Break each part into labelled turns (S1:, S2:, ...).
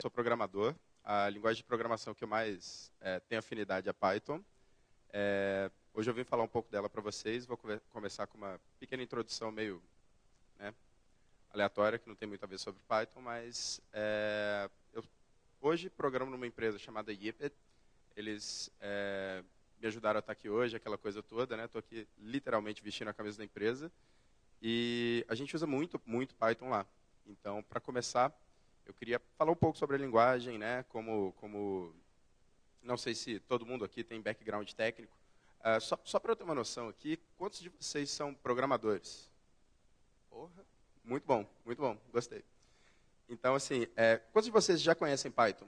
S1: Sou programador. A linguagem de programação que eu mais tenho afinidade é Python. Hoje eu vim falar um pouco dela para vocês. Vou começar com uma pequena introdução meio aleatória, que não tem muito a ver sobre Python, mas eu hoje programo numa empresa chamada Yipet. Eles me ajudaram a estar aqui hoje, aquela coisa toda, né? Estou aqui literalmente vestindo a camisa da empresa. E a gente usa muito Python lá. Então, para começar, eu queria falar um pouco sobre a linguagem, né? Como não sei se todo mundo aqui tem background técnico. Só para eu ter uma noção aqui, quantos de vocês são programadores? Porra, muito bom, gostei. Então, assim, quantos de vocês já conhecem Python?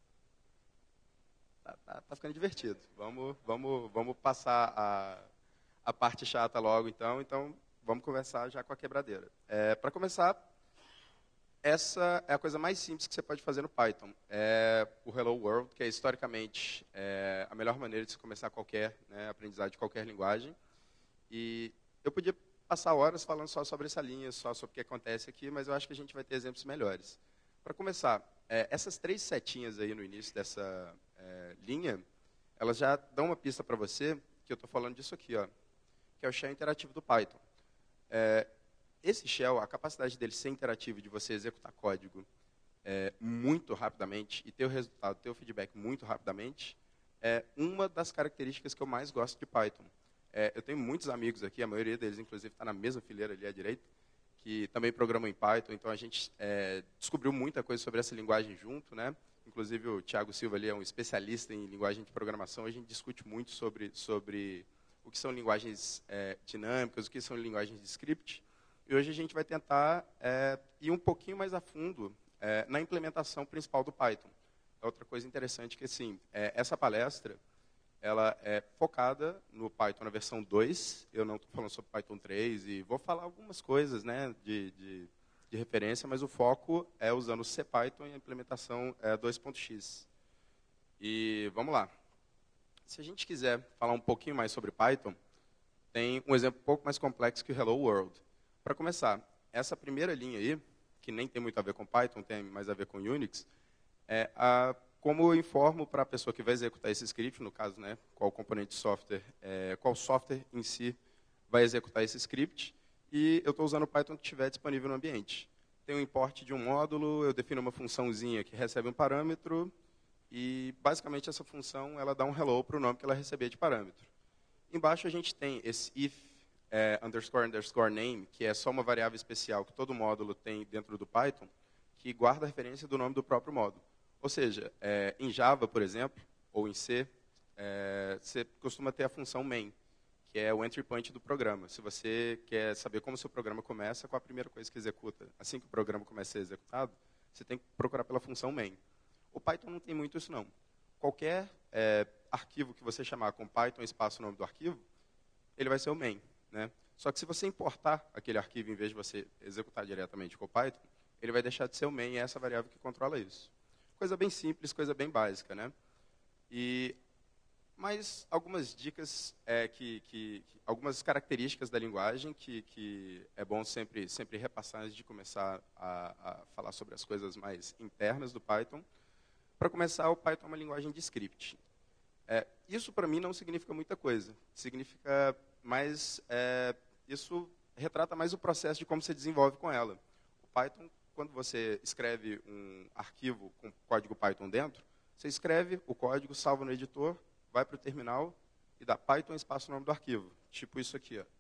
S1: Tá ficando divertido. Vamos passar a parte chata logo, então. Então, vamos conversar já com a quebradeira. Para começar, essa é a coisa mais simples que você pode fazer no Python. É o Hello World, que é historicamente a melhor maneira de se começar qualquer aprendizagem de qualquer linguagem. E eu podia passar horas falando só sobre essa linha, só sobre o que acontece aqui, mas eu acho que a gente vai ter exemplos melhores. Para começar, essas 3 setinhas aí no início dessa linha, elas já dão uma pista para você que eu estou falando disso aqui, ó, que é o shell interativo do Python. Esse shell, a capacidade dele ser interativo, de você executar código muito rapidamente e ter o resultado, ter o feedback muito rapidamente, é uma das características que eu mais gosto de Python. Eu tenho muitos amigos aqui, a maioria deles, inclusive, está na mesma fileira ali à direita, que também programam em Python, então a gente descobriu muita coisa sobre essa linguagem junto, né? Inclusive o Thiago Silva ali é um especialista em linguagem de programação, a gente discute muito sobre o que são linguagens dinâmicas, o que são linguagens de script. E hoje a gente vai tentar ir um pouquinho mais a fundo na implementação principal do Python. Outra coisa interessante que, assim, essa palestra ela é focada no Python na versão 2. Eu não estou falando sobre Python 3 e vou falar algumas coisas de referência, mas o foco é usando o CPython e a implementação 2.x. E vamos lá. Se a gente quiser falar um pouquinho mais sobre Python, tem um exemplo um pouco mais complexo que o Hello World. Para começar, essa primeira linha aí, que nem tem muito a ver com Python, tem mais a ver com Unix, como eu informo para a pessoa que vai executar esse script, no caso, né, qual componente de software, qual software em si vai executar esse script, e eu estou usando o Python que estiver disponível no ambiente. Tem um import de um módulo, eu defino uma funçãozinha que recebe um parâmetro, e basicamente essa função ela dá um hello para o nome que ela receber de parâmetro. Embaixo a gente tem esse if __ name, que é só uma variável especial que todo módulo tem dentro do Python, que guarda a referência do nome do próprio módulo. Ou seja, em Java, por exemplo, ou em C, você costuma ter a função main, que é o entry point do programa. Se você quer saber como o seu programa começa, qual a primeira coisa que executa? Assim que o programa começa a ser executado, você tem que procurar pela função main. O Python não tem muito isso, não. Qualquer arquivo que você chamar com Python, espaço o nome do arquivo, ele vai ser o main. Né? Só que se você importar aquele arquivo, em vez de você executar diretamente com o Python, ele vai deixar de ser o main, e é essa variável que controla isso. Coisa bem simples, coisa bem básica, né? Mas algumas dicas, algumas características da linguagem que é bom sempre repassar antes de começar a falar sobre as coisas mais internas do Python. Para começar, o Python é uma linguagem de script. Isso, para mim, não significa muita coisa. Significa mais... isso retrata mais o processo de como você desenvolve com ela. O Python, quando você escreve um arquivo com código Python dentro, você escreve o código, salva no editor, vai para o terminal e dá Python espaço no nome do arquivo. Tipo isso aqui. Ó.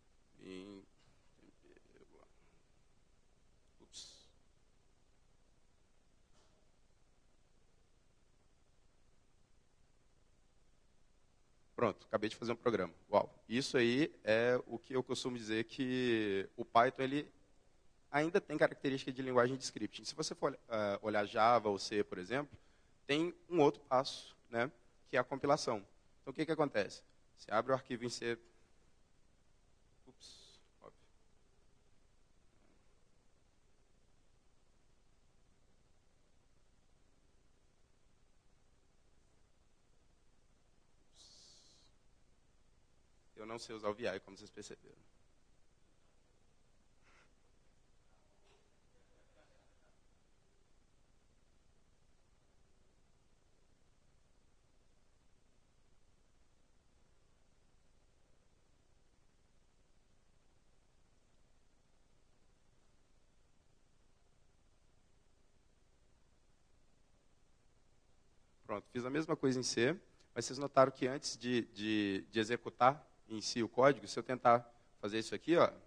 S1: Pronto, acabei de fazer um programa. Uau. Isso aí é o que eu costumo dizer que o Python ele ainda tem característica de linguagem de scripting. Se você for olhar Java ou C, por exemplo, tem um outro passo, né, que é a compilação. Então, o que acontece? Você abre o arquivo em C... óbvio. Eu não sei usar o VI, como vocês perceberam. Pronto, fiz a mesma coisa em C, mas vocês notaram que antes de executar em si o código, se eu tentar fazer isso aqui, ó,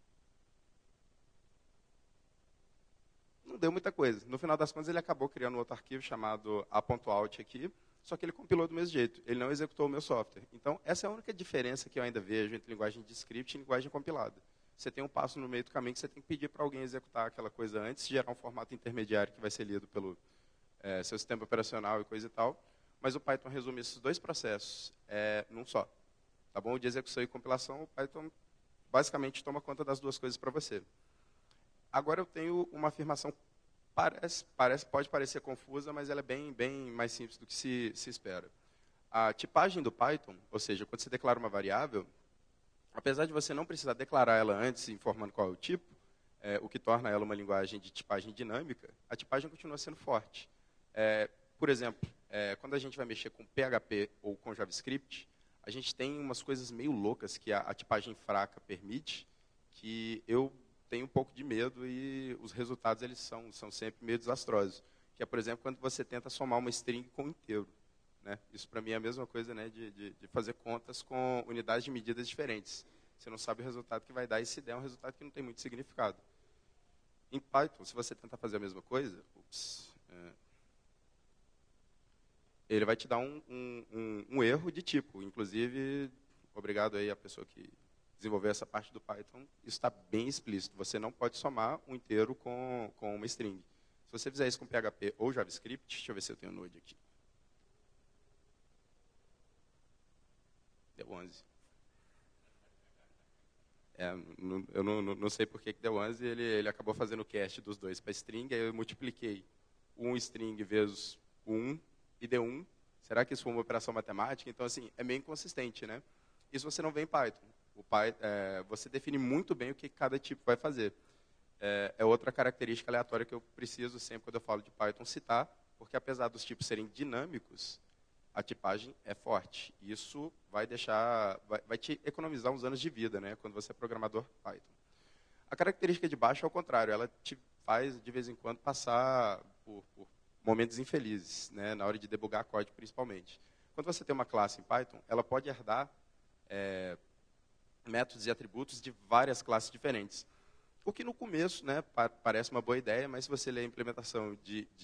S1: não deu muita coisa. No final das contas, ele acabou criando outro arquivo chamado a.out aqui, só que ele compilou do mesmo jeito. Ele não executou o meu software. Então, essa é a única diferença que eu ainda vejo entre linguagem de script e linguagem compilada. Você tem um passo no meio do caminho que você tem que pedir para alguém executar aquela coisa antes, gerar um formato intermediário que vai ser lido pelo seu sistema operacional e coisa e tal. Mas o Python resume esses dois processos num só. Tá bom? De execução e compilação, o Python basicamente toma conta das duas coisas para você. Agora eu tenho uma afirmação, pode parecer confusa, mas ela é bem mais simples do que se espera. A tipagem do Python, ou seja, quando você declara uma variável, apesar de você não precisar declarar ela antes, informando qual é o tipo, o que torna ela uma linguagem de tipagem dinâmica, a tipagem continua sendo forte. Por exemplo, quando a gente vai mexer com PHP ou com JavaScript, a gente tem umas coisas meio loucas que a tipagem fraca permite, que eu tenho um pouco de medo e os resultados eles são sempre meio desastrosos. Que é, por exemplo, quando você tenta somar uma string com um inteiro. Né? Isso, para mim, é a mesma coisa, né, de fazer contas com unidades de medidas diferentes. Você não sabe o resultado que vai dar, e se der, é um resultado que não tem muito significado. Em Python, se você tentar fazer a mesma coisa, ele vai te dar um erro de tipo. Inclusive, obrigado aí à pessoa que desenvolver essa parte do Python, isso está bem explícito. Você não pode somar um inteiro com uma string. Se você fizer isso com PHP ou JavaScript, deixa eu ver se eu tenho Node aqui. Deu 11. Eu não sei por que deu 11, ele acabou fazendo o cast dos dois para string, aí eu multipliquei um string vezes 1 e deu 1. Será que isso foi uma operação matemática? Então, assim, é meio inconsistente, né? Isso você não vê em Python. Você define muito bem o que cada tipo vai fazer. É outra característica aleatória que eu preciso sempre, quando eu falo de Python, citar, porque apesar dos tipos serem dinâmicos, a tipagem é forte. Isso vai te economizar uns anos de vida, né, quando você é programador Python. A característica de baixo é o contrário, ela te faz, de vez em quando, passar por momentos infelizes, né, na hora de debugar código, principalmente. Quando você tem uma classe em Python, ela pode herdar métodos e atributos de várias classes diferentes. O que no começo, né, parece uma boa ideia, mas se você ler a implementação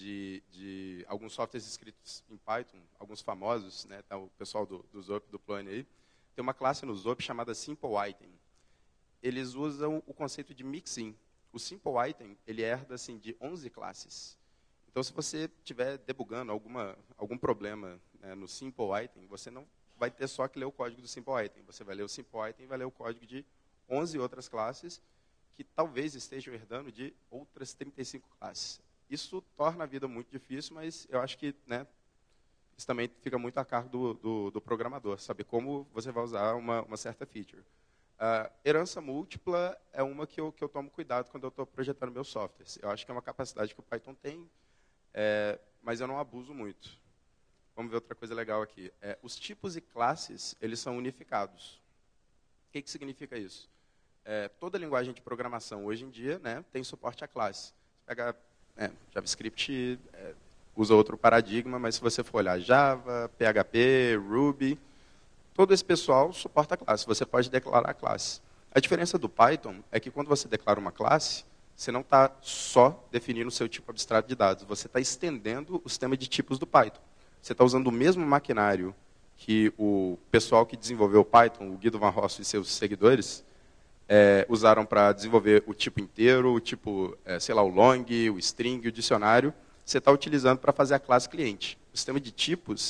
S1: de alguns softwares escritos em Python, alguns famosos, né, tá, o pessoal do Zop, do Plone aí, tem uma classe no Zop chamada Simple Item. Eles usam o conceito de mixin. O Simple Item, ele herda assim, de 11 classes. Então, se você estiver debugando algum problema, né, no Simple Item, você não vai ter só que ler o código do Simple Item. Você vai ler o Simple Item e vai ler o código de 11 outras classes que talvez estejam herdando de outras 35 classes. Isso torna a vida muito difícil, mas eu acho que, né, isso também fica muito a cargo do programador, saber como você vai usar uma certa feature. Herança múltipla é uma que eu tomo cuidado quando eu estou projetando meus softwares. Eu acho que é uma capacidade que o Python tem, mas eu não abuso muito. Vamos ver outra coisa legal aqui. Os tipos e classes, eles são unificados. O que significa isso? Toda linguagem de programação, hoje em dia, né, tem suporte à classe. Você pega JavaScript, usa outro paradigma, mas se você for olhar Java, PHP, Ruby, todo esse pessoal suporta a classe. Você pode declarar a classe. A diferença do Python é que quando você declara uma classe, você não está só definindo o seu tipo abstrato de dados, você está estendendo o sistema de tipos do Python. Você está usando o mesmo maquinário que o pessoal que desenvolveu o Python, o Guido Van Rossum e seus seguidores, usaram para desenvolver o tipo inteiro, o tipo, sei lá, o long, o string, o dicionário. Você está utilizando para fazer a classe cliente. O sistema de tipos,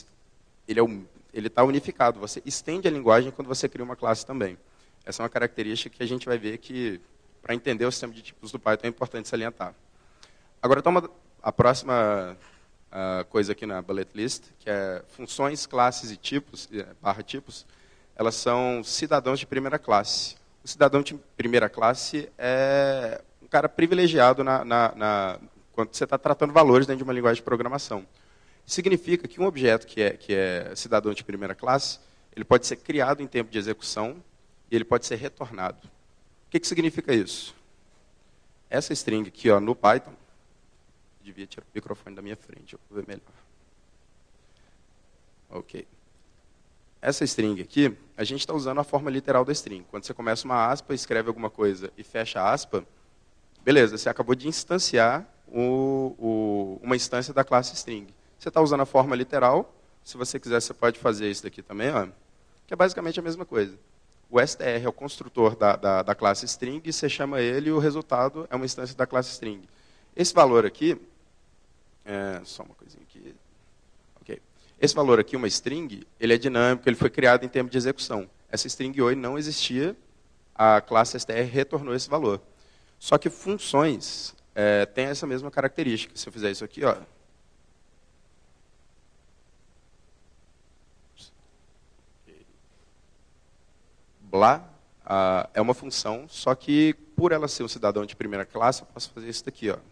S1: ele está unificado. Você estende a linguagem quando você cria uma classe também. Essa é uma característica que a gente vai ver que, para entender o sistema de tipos do Python, é importante salientar. Agora, a próxima coisa aqui na bullet list, que é funções, classes e tipos, /tipos, elas são cidadãos de primeira classe. O cidadão de primeira classe é um cara privilegiado quando você está tratando valores dentro de uma linguagem de programação. Significa que um objeto que é cidadão de primeira classe, ele pode ser criado em tempo de execução e ele pode ser retornado. O que significa isso? Essa string aqui, no Python, devia tirar o microfone da minha frente, eu vou ver melhor. Ok. Essa string aqui, a gente está usando a forma literal da string. Quando você começa uma aspa, escreve alguma coisa e fecha a aspa, beleza, você acabou de instanciar uma instância da classe string. Você está usando a forma literal. Se você quiser, você pode fazer isso daqui também, ó, que é basicamente a mesma coisa. O str é o construtor da classe string, e você chama ele e o resultado é uma instância da classe string. Esse valor aqui, só uma coisinha aqui. Okay. Esse valor aqui, uma string, ele é dinâmico, ele foi criado em termos de execução. Essa string oi não existia, a classe str retornou esse valor. Só que funções têm essa mesma característica. Se eu fizer isso aqui, ó, blá, é uma função, só que por ela ser um cidadão de primeira classe, eu posso fazer isso daqui, ó.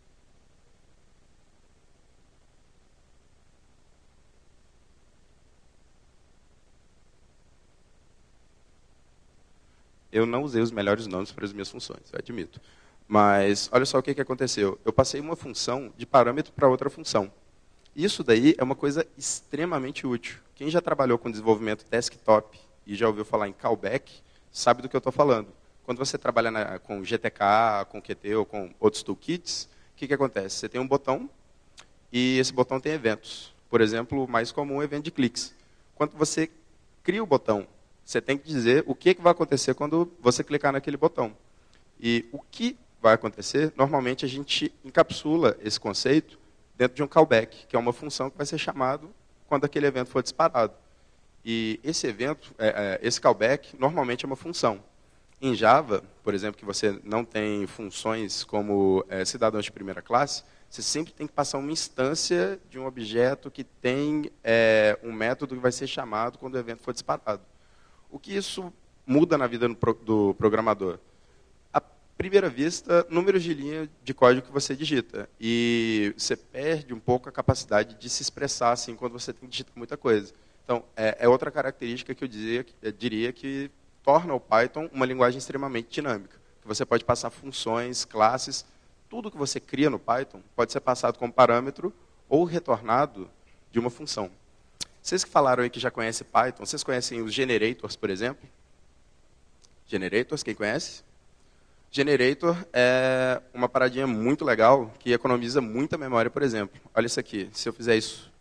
S1: Eu não usei os melhores nomes para as minhas funções, eu admito. Mas olha só o que aconteceu. Eu passei uma função de parâmetro para outra função. Isso daí é uma coisa extremamente útil. Quem já trabalhou com desenvolvimento desktop e já ouviu falar em callback, sabe do que eu estou falando. Quando você trabalha com GTK, com Qt ou com outros toolkits, o que acontece? Você tem um botão e esse botão tem eventos. Por exemplo, o mais comum é o evento de cliques. Quando você cria o botão, você tem que dizer o que vai acontecer quando você clicar naquele botão. E o que vai acontecer, normalmente a gente encapsula esse conceito dentro de um callback, que é uma função que vai ser chamado quando aquele evento for disparado. E esse evento, esse callback, normalmente é uma função. Em Java, por exemplo, que você não tem funções como cidadãos de primeira classe, você sempre tem que passar uma instância de um objeto que tem um método que vai ser chamado quando o evento for disparado. O que isso muda na vida do programador? À primeira vista, números de linha de código que você digita. E você perde um pouco a capacidade de se expressar assim quando você tem que digitar muita coisa. Então, é outra característica que eu diria que torna o Python uma linguagem extremamente dinâmica. Que você pode passar funções, classes, tudo que você cria no Python pode ser passado como parâmetro ou retornado de uma função. Vocês que falaram aí que já conhecem Python, vocês conhecem os generators, por exemplo? Generators, quem conhece? Generator é uma paradinha muito legal que economiza muita memória, por exemplo. Olha isso aqui, se eu fizer isso.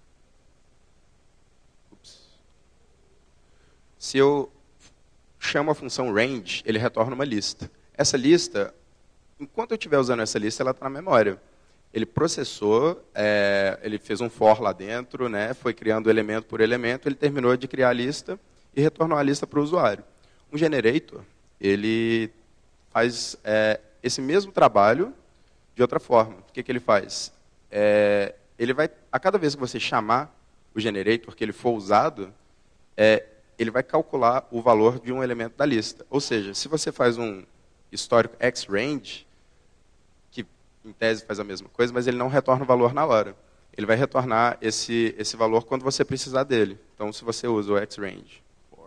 S1: Se eu chamo a função range, ele retorna uma lista. Essa lista, enquanto eu estiver usando essa lista, ela está na memória. Ele processou, ele fez um for lá dentro, né, foi criando elemento por elemento, ele terminou de criar a lista e retornou a lista para o usuário. Um generator, ele faz esse mesmo trabalho de outra forma. O que ele faz? Ele vai, a cada vez que você chamar o generator, que ele for usado, ele vai calcular o valor de um elemento da lista. Ou seja, se você faz um histórico xRange, que em tese faz a mesma coisa, mas ele não retorna o valor na hora. Ele vai retornar esse valor quando você precisar dele. Então, se você usa o xRange,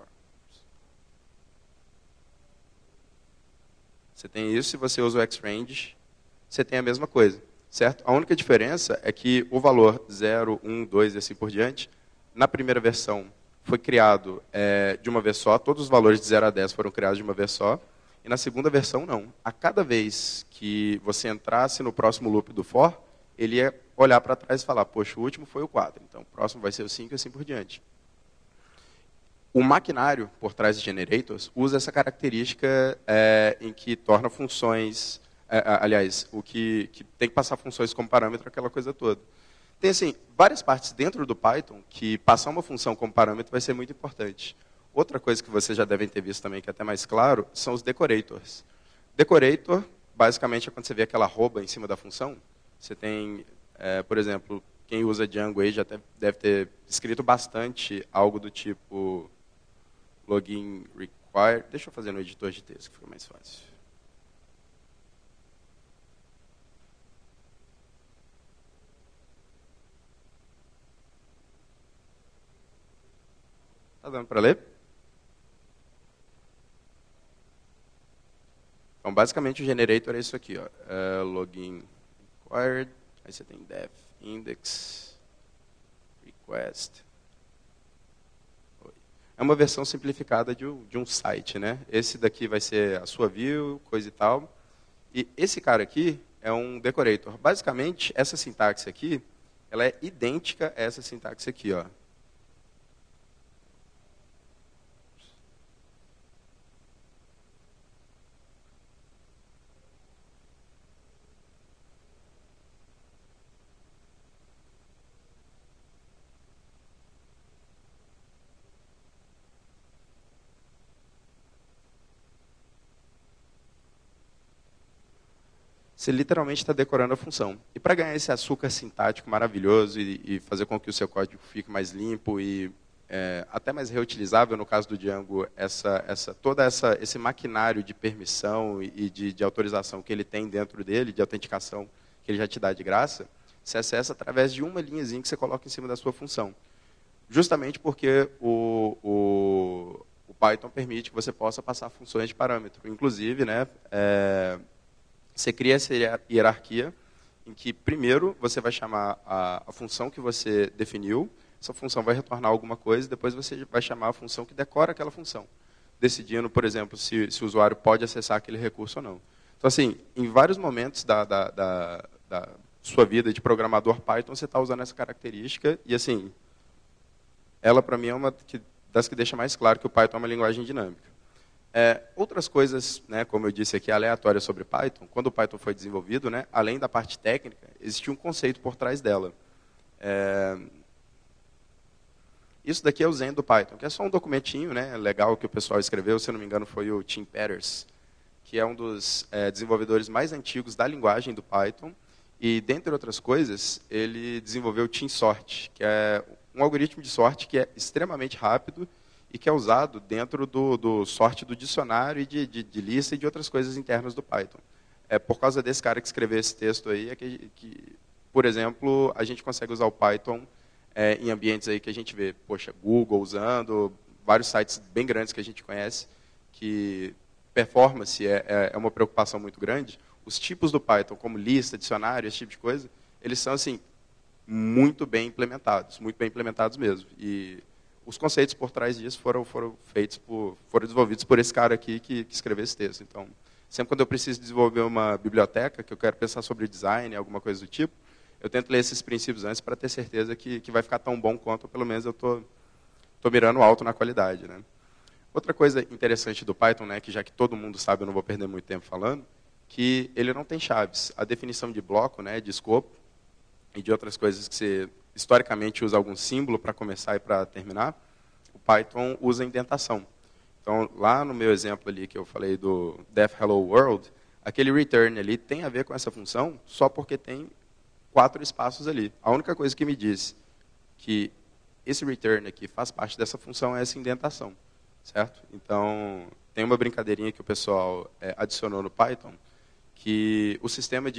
S1: você tem isso. Se você usa o xRange, você tem a mesma coisa. Certo? A única diferença é que o valor 0, 1, 2 e assim por diante, na primeira versão, foi criado de uma vez só. Todos os valores de 0 a 10 foram criados de uma vez só. E na segunda versão, não. A cada vez que você entrasse no próximo loop do for, ele ia olhar para trás e falar, poxa, o último foi o 4, então o próximo vai ser o 5 e assim por diante. O maquinário por trás de generators usa essa característica em que torna funções, aliás, o que tem que passar funções como parâmetro, aquela coisa toda. Tem assim, várias partes dentro do Python que passar uma função como parâmetro vai ser muito importante. Outra coisa que vocês já devem ter visto também, que é até mais claro, são os decorators. Decorator, basicamente, é quando você vê aquela arroba em cima da função. Você tem, por exemplo, quem usa Django aí já deve ter escrito bastante algo do tipo login required. Deixa eu fazer no editor de texto, que fica mais fácil. Está dando para ler? Então, basicamente, o generator é isso aqui, ó. Login required, aí você tem def index request é uma versão simplificada de um site, né? Esse daqui vai ser a sua view, coisa e tal. E esse cara aqui é um decorator. Basicamente, essa sintaxe aqui, ela é idêntica a essa sintaxe aqui, ó. Você literalmente está decorando a função. E para ganhar esse açúcar sintático maravilhoso e fazer com que o seu código fique mais limpo e até mais reutilizável, no caso do Django, esse maquinário de permissão e de autorização que ele tem dentro dele, de autenticação que ele já te dá de graça, você acessa através de uma linhazinha que você coloca em cima da sua função. Justamente porque o Python permite que você possa passar funções de parâmetro. Inclusive, né, você cria essa hierarquia em que, primeiro, você vai chamar a função que você definiu, essa função vai retornar alguma coisa, depois você vai chamar a função que decora aquela função, decidindo, por exemplo, se o usuário pode acessar aquele recurso ou não. Então, assim, em vários momentos da sua vida de programador Python, você está usando essa característica, e, assim, ela, para mim, é uma das que deixa mais claro que o Python é uma linguagem dinâmica. Outras coisas, né, como eu disse aqui, aleatórias sobre Python, quando o Python foi desenvolvido, né, além da parte técnica, existia um conceito por trás dela. Isso daqui é o Zen do Python, que é só um documentinho, né, legal que o pessoal escreveu, se eu não me engano foi o Tim Peters, que é um dos desenvolvedores mais antigos da linguagem do Python, e, dentre outras coisas, ele desenvolveu o Tim Sort, que é um algoritmo de sorte que é extremamente rápido e que é usado dentro do sorte do dicionário e de lista e de outras coisas internas do Python. Por causa desse cara que escreveu esse texto aí, que, por exemplo, a gente consegue usar o Python em ambientes aí que a gente vê, poxa, Google usando, vários sites bem grandes que a gente conhece, que performance é uma preocupação muito grande. Os tipos do Python, como lista, dicionário, esse tipo de coisa, eles são, assim, muito bem implementados mesmo. E os conceitos por trás disso foram desenvolvidos por esse cara aqui que escreveu esse texto. Então, sempre quando eu preciso desenvolver uma biblioteca, que eu quero pensar sobre design, alguma coisa do tipo, eu tento ler esses princípios antes para ter certeza que vai ficar tão bom quanto, ou pelo menos eu estou mirando alto na qualidade, né? Outra coisa interessante do Python, né, que já que todo mundo sabe, eu não vou perder muito tempo falando, que ele não tem chaves. A definição de bloco, né, de escopo, e de outras coisas que você historicamente usa algum símbolo para começar e para terminar, o Python usa indentação. Então, lá no meu exemplo ali que eu falei do def hello world, aquele return ali tem a ver com essa função só porque tem 4 espaços ali. A única coisa que me diz que esse return aqui faz parte dessa função é essa indentação, certo? Então, tem uma brincadeirinha que o pessoal adicionou no Python, que o sistema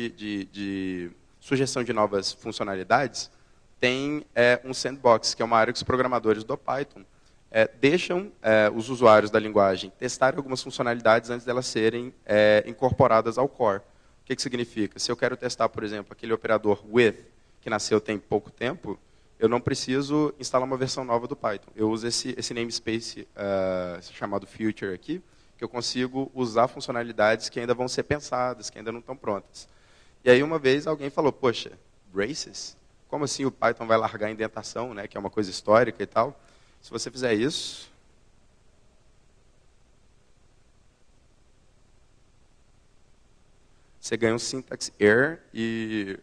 S1: de sugestão de novas funcionalidades tem um sandbox, que é uma área que os programadores do Python deixam os usuários da linguagem testarem algumas funcionalidades antes delas serem incorporadas ao core. O que significa? Se eu quero testar, por exemplo, aquele operador with, que nasceu tem pouco tempo, eu não preciso instalar uma versão nova do Python. Eu uso esse namespace chamado future aqui, que eu consigo usar funcionalidades que ainda vão ser pensadas, que ainda não estão prontas. E aí uma vez alguém falou, poxa, braces? Como assim o Python vai largar a indentação, né, que é uma coisa histórica e tal? Se você fizer isso, você ganha um syntax error e,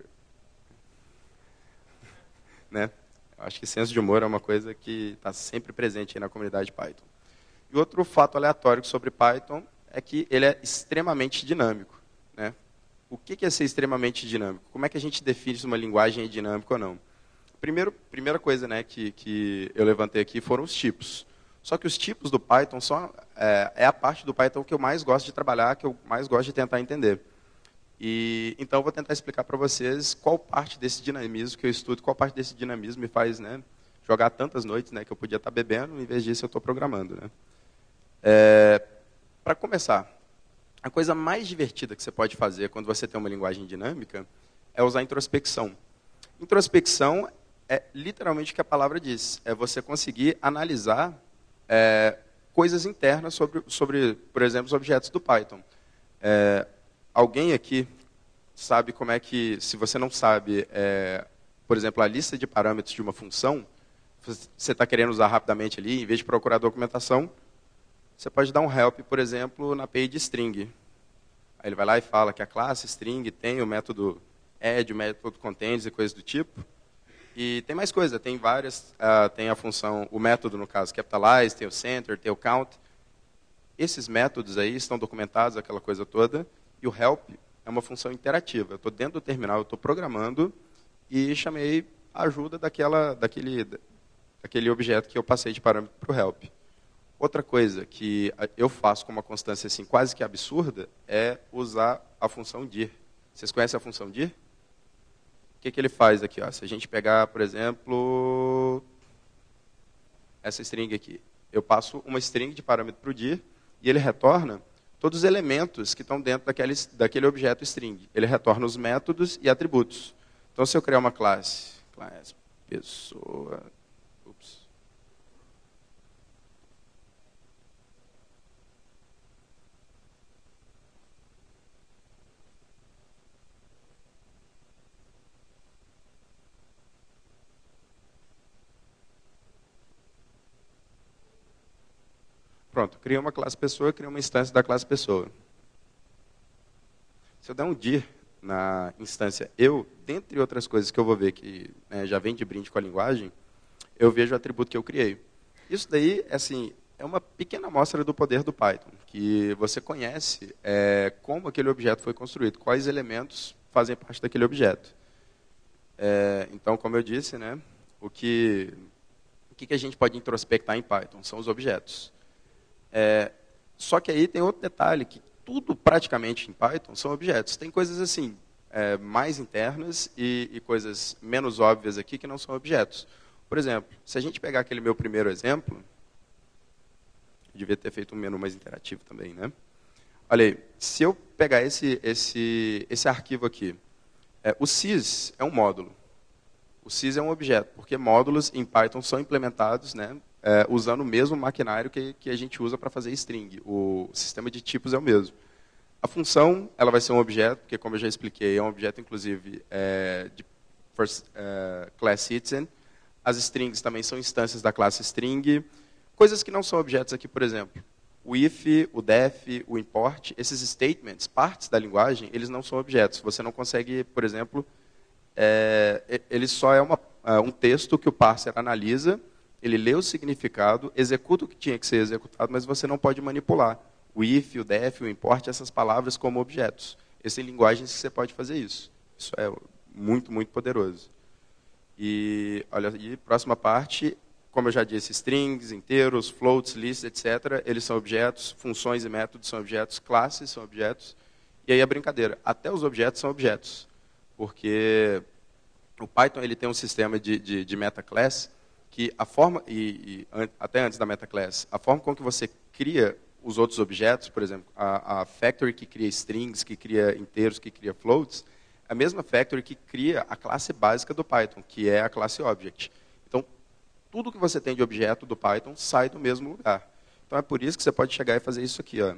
S1: né, acho que senso de humor é uma coisa que está sempre presente aí na comunidade Python. E outro fato aleatório sobre Python é que ele é extremamente dinâmico, né? O que é ser extremamente dinâmico? Como é que a gente define se uma linguagem é dinâmica ou não? Primeira coisa, né, que eu levantei aqui foram os tipos. Só que os tipos do Python é a parte do Python que eu mais gosto de trabalhar, que eu mais gosto de tentar entender. Então, eu vou tentar explicar para vocês qual parte desse dinamismo que eu estudo, qual parte desse dinamismo me faz, né, jogar tantas noites, né, que eu podia estar bebendo, em vez disso eu estou programando, né. Para começar, a coisa mais divertida que você pode fazer quando você tem uma linguagem dinâmica é usar introspecção. Introspecção é literalmente o que a palavra diz. É você conseguir analisar coisas internas sobre, por exemplo, os objetos do Python. Alguém aqui sabe como é que, se você não sabe, por exemplo, a lista de parâmetros de uma função, você está querendo usar rapidamente ali, em vez de procurar a documentação, você pode dar um help, por exemplo, na API de string. Aí ele vai lá e fala que a classe string tem o método add, o método contains e coisas do tipo. E tem mais coisa, tem várias, tem a função, o método, no caso, capitalize, tem o center, tem o count. Esses métodos aí estão documentados, aquela coisa toda, e o help é uma função interativa. Eu estou dentro do terminal, eu estou programando e chamei a ajuda daquele objeto que eu passei de parâmetro para o help. Outra coisa que eu faço com uma constância assim, quase que absurda é usar a função dir. Vocês conhecem a função dir? O que ele faz aqui? Ó? Se a gente pegar, por exemplo, essa string aqui. Eu passo uma string de parâmetro para o dir e ele retorna todos os elementos que estão dentro daquele objeto string. Ele retorna os métodos e atributos. Então, se eu criar uma classe pessoa... Pronto, criei uma classe pessoa, criei uma instância da classe pessoa. Se eu der um dir na instância eu, dentre outras coisas que eu vou ver que já vem de brinde com a linguagem, eu vejo o atributo que eu criei. Isso daí, assim, é uma pequena amostra do poder do Python, que você conhece como aquele objeto foi construído, quais elementos fazem parte daquele objeto. Então, como eu disse, o que a gente pode introspectar em Python? São os objetos. Só que aí tem outro detalhe, que tudo praticamente em Python são objetos. Tem coisas assim, mais internas e coisas menos óbvias aqui que não são objetos. Por exemplo, se a gente pegar aquele meu primeiro exemplo, eu devia ter feito um menu mais interativo também, né? Olha aí, se eu pegar esse arquivo aqui, o sys é um módulo. O sys é um objeto, porque módulos em Python são implementados, usando o mesmo maquinário que a gente usa para fazer string. O sistema de tipos é o mesmo. A função ela vai ser um objeto, porque, como eu já expliquei, é um objeto, inclusive, de first class citizen. As strings também são instâncias da classe string. Coisas que não são objetos aqui, por exemplo, o if, o def, o import, esses statements, partes da linguagem, eles não são objetos. Você não consegue, por exemplo, ele só é um texto que o parser analisa, ele lê o significado, executa o que tinha que ser executado, mas você não pode manipular o if, o def, o import, essas palavras como objetos. Existem linguagens que você pode fazer isso. Isso é muito, muito poderoso. E, olha aí, próxima parte, como eu já disse, strings, inteiros, floats, lists, etc., eles são objetos, funções e métodos são objetos, classes são objetos, e aí a brincadeira, até os objetos são objetos, porque o Python ele tem um sistema de metaclass, que a forma, até antes da metaclass, a forma com que você cria os outros objetos, por exemplo, a factory que cria strings, que cria inteiros, que cria floats, é a mesma factory que cria a classe básica do Python, que é a classe object. Então, tudo que você tem de objeto do Python sai do mesmo lugar. Então, é por isso que você pode chegar e fazer isso aqui. Ó.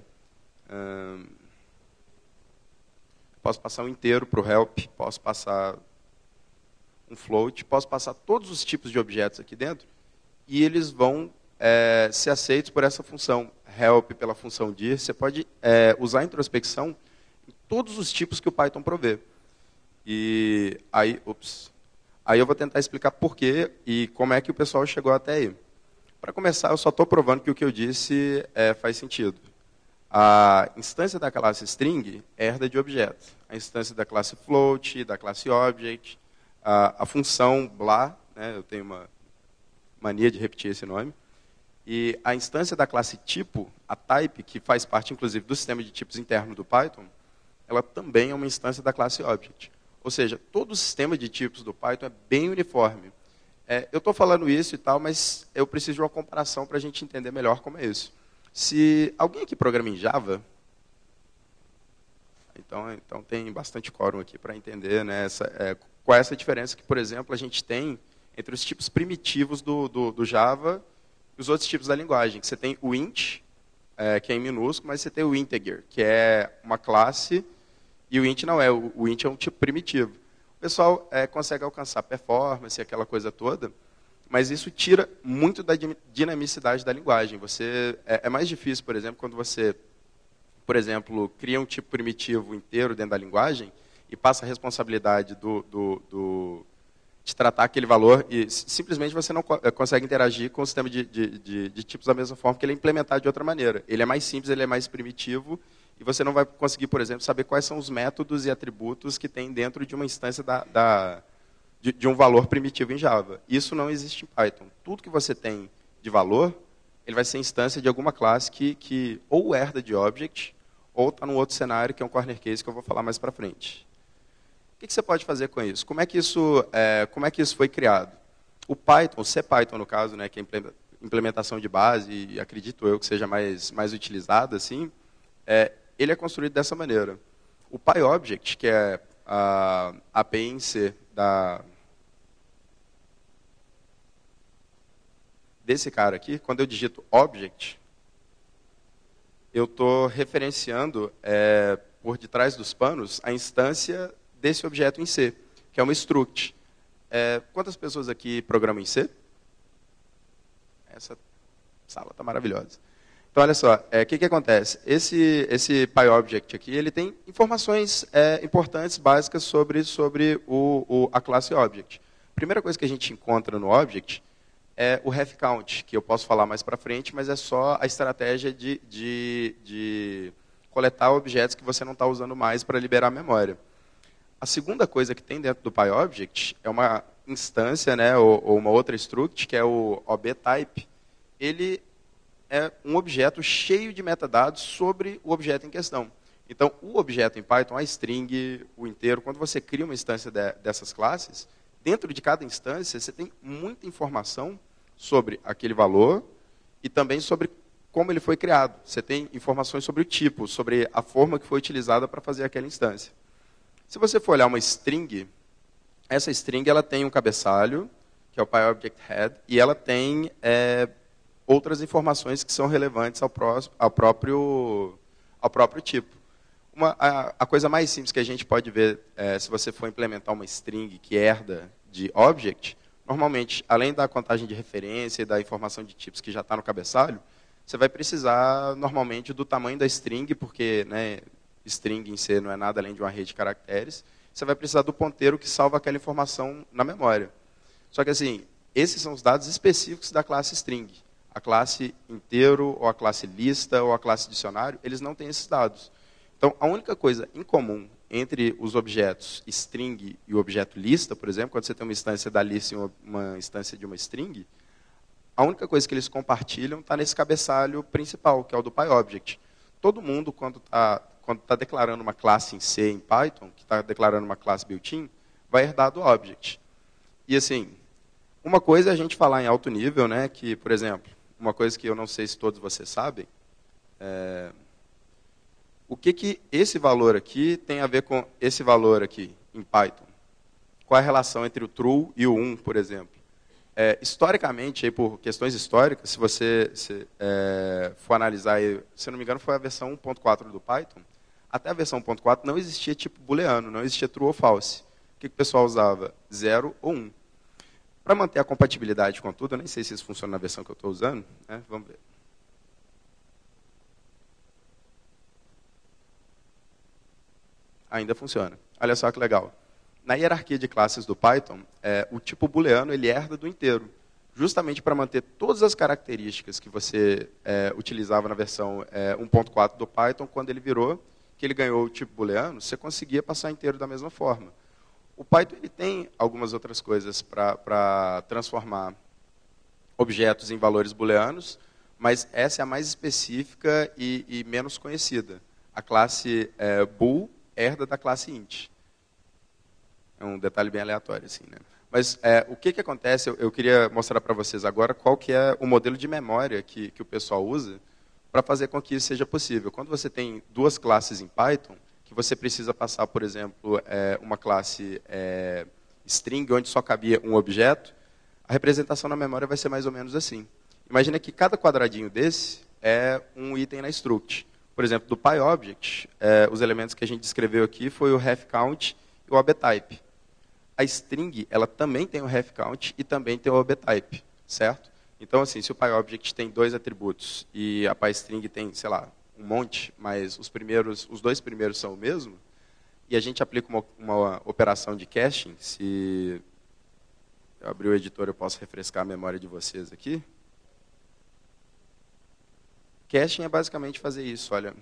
S1: Posso passar um inteiro para o help, posso passar um float, posso passar todos os tipos de objetos aqui dentro, e eles vão ser aceitos por essa função. Help pela função dir, você pode usar a introspecção em todos os tipos que o Python provê. E aí eu vou tentar explicar por quê e como é que o pessoal chegou até aí. Para começar, eu só estou provando que o que eu disse faz sentido. A instância da classe string herda de objeto. A instância da classe float, da classe object, a função blah, eu tenho uma mania de repetir esse nome, e a instância da classe tipo, a type, que faz parte, inclusive, do sistema de tipos interno do Python, ela também é uma instância da classe object. Ou seja, todo o sistema de tipos do Python é bem uniforme. Eu estou falando isso e tal, mas eu preciso de uma comparação para a gente entender melhor como é isso. Se alguém aqui programa em Java, então tem bastante quórum aqui para entender qual é essa diferença que, por exemplo, a gente tem entre os tipos primitivos do Java e os outros tipos da linguagem, que você tem o int, que é em minúsculo, mas você tem o integer, que é uma classe, e o int não é, o int é um tipo primitivo. O pessoal consegue alcançar performance, aquela coisa toda, mas isso tira muito da dinamicidade da linguagem. É mais difícil, por exemplo, quando você, por exemplo, cria um tipo primitivo inteiro dentro da linguagem e passa a responsabilidade de tratar aquele valor e simplesmente você não consegue interagir com o sistema de tipos da mesma forma que ele é implementado de outra maneira. Ele é mais simples, ele é mais primitivo e você não vai conseguir, por exemplo, saber quais são os métodos e atributos que tem dentro de uma instância de um valor primitivo em Java. Isso não existe em Python. Tudo que você tem de valor, ele vai ser instância de alguma classe que ou herda de object ou está num outro cenário, que é um corner case, que eu vou falar mais para frente. O que você pode fazer com isso? Como é que isso foi criado? O Python, o CPython no caso, né, que é a implementação de base, e acredito eu que seja mais utilizada, assim, ele é construído dessa maneira. O PyObject, que é a API em C desse cara aqui, quando eu digito object, eu estou referenciando por detrás dos panos a instância desse objeto em C, que é uma struct. Quantas pessoas aqui programam em C? Essa sala está maravilhosa. Então, olha só, o que acontece? Esse PyObject aqui, ele tem informações importantes, básicas sobre a classe Object. A primeira coisa que a gente encontra no Object é o ref count, que eu posso falar mais para frente, mas é só a estratégia de coletar objetos que você não está usando mais para liberar a memória. A segunda coisa que tem dentro do PyObject é uma instância, né, ou uma outra struct, que é o obtype. Ele é um objeto cheio de metadados sobre o objeto em questão. Então, o objeto em Python, a string, o inteiro, quando você cria uma instância dessas classes, dentro de cada instância, você tem muita informação sobre aquele valor e também sobre como ele foi criado. Você tem informações sobre o tipo, sobre a forma que foi utilizada para fazer aquela instância. Se você for olhar uma string, essa string ela tem um cabeçalho, que é o PyObject_head, e ela tem outras informações que são relevantes ao próprio tipo. A coisa mais simples que a gente pode ver, se você for implementar uma string que herda de object, normalmente, além da contagem de referência e da informação de tipos que já está no cabeçalho, você vai precisar, normalmente, do tamanho da string, porque string em C não é nada além de uma rede de caracteres. Você vai precisar do ponteiro que salva aquela informação na memória. Só que, assim, esses são os dados específicos da classe string. A classe inteiro, ou a classe lista, ou a classe dicionário, eles não têm esses dados. Então, a única coisa em comum entre os objetos string e o objeto lista, por exemplo, quando você tem uma instância da lista e uma instância de uma string, a única coisa que eles compartilham está nesse cabeçalho principal, que é o do PyObject. Todo mundo, quando está declarando uma classe em C, em Python, que está declarando uma classe built-in, vai herdar do object. E assim, uma coisa é a gente falar em alto nível, né, que, por exemplo, uma coisa que eu não sei se todos vocês sabem, o que esse valor aqui tem a ver com esse valor aqui em Python? Qual é a relação entre o true e o 1, por exemplo? Historicamente, aí, por questões históricas, se você for analisar, se eu não me engano, foi a versão 1.4 do Python, até a versão 1.4 não existia tipo booleano, não existia true ou false. O que o pessoal usava? 0 ou 1. Para manter a compatibilidade com tudo, eu nem sei se isso funciona na versão que eu estou usando, né? Vamos ver. Ainda funciona. Olha só que legal. Na hierarquia de classes do Python, o tipo booleano ele herda do inteiro, justamente para manter todas as características que você utilizava na versão 1.4 do Python, quando ele virou, que ele ganhou o tipo booleano, você conseguia passar inteiro da mesma forma. O Python ele tem algumas outras coisas para transformar objetos em valores booleanos, mas essa é a mais específica e menos conhecida. A classe bool herda da classe int. É um detalhe bem aleatório, assim, né? Mas o que acontece, eu queria mostrar para vocês agora qual que é o modelo de memória que o pessoal usa para fazer com que isso seja possível. Quando você tem duas classes em Python, que você precisa passar, por exemplo, uma classe string, onde só cabia um objeto, a representação na memória vai ser mais ou menos assim. Imagina que cada quadradinho desse é um item na struct. Por exemplo, do PyObject, os elementos que a gente descreveu aqui foi o refCount e o obtype. A string, ela também tem o refCount e também tem o obtype, certo? Então, assim, se o PyObject tem 2 atributos e a PyString tem, sei lá, um monte, mas os 2 primeiros são o mesmo, e a gente aplica uma operação de caching, se eu abrir o editor eu posso refrescar a memória de vocês aqui. Caching é basicamente fazer isso, olha.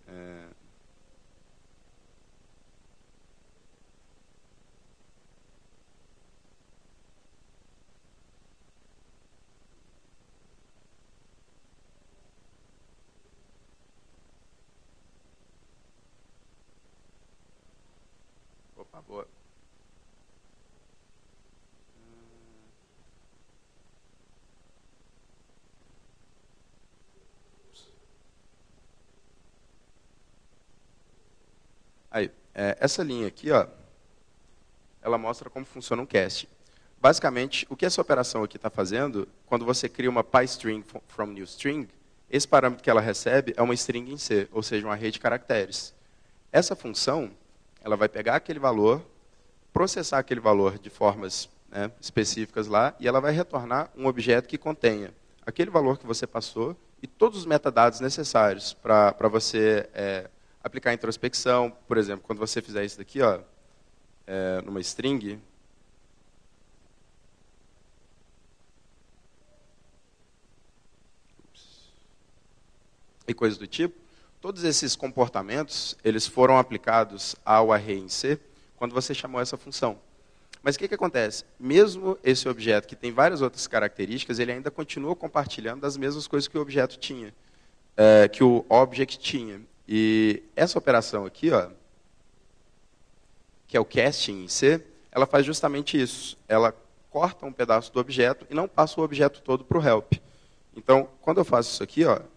S1: Opa, boa. Aí, essa linha aqui, ó, ela mostra como funciona um caching. Basicamente, o que essa operação aqui está fazendo, quando você cria uma PyString from new string, esse parâmetro que ela recebe é uma string em C, ou seja, uma array de caracteres. Essa função, ela vai pegar aquele valor, processar aquele valor de formas, né, específicas lá, e ela vai retornar um objeto que contenha aquele valor que você passou e todos os metadados necessários para você aplicar a introspecção. Por exemplo, quando você fizer isso daqui, ó, numa string, e coisas do tipo, todos esses comportamentos, eles foram aplicados ao array em C quando você chamou essa função. Mas o que acontece? Mesmo esse objeto, que tem várias outras características, ele ainda continua compartilhando das mesmas coisas que o objeto tinha, que o object tinha. E essa operação aqui, ó, que é o casting em C, ela faz justamente isso. Ela corta um pedaço do objeto e não passa o objeto todo para o help. Então, quando eu faço isso aqui, ó,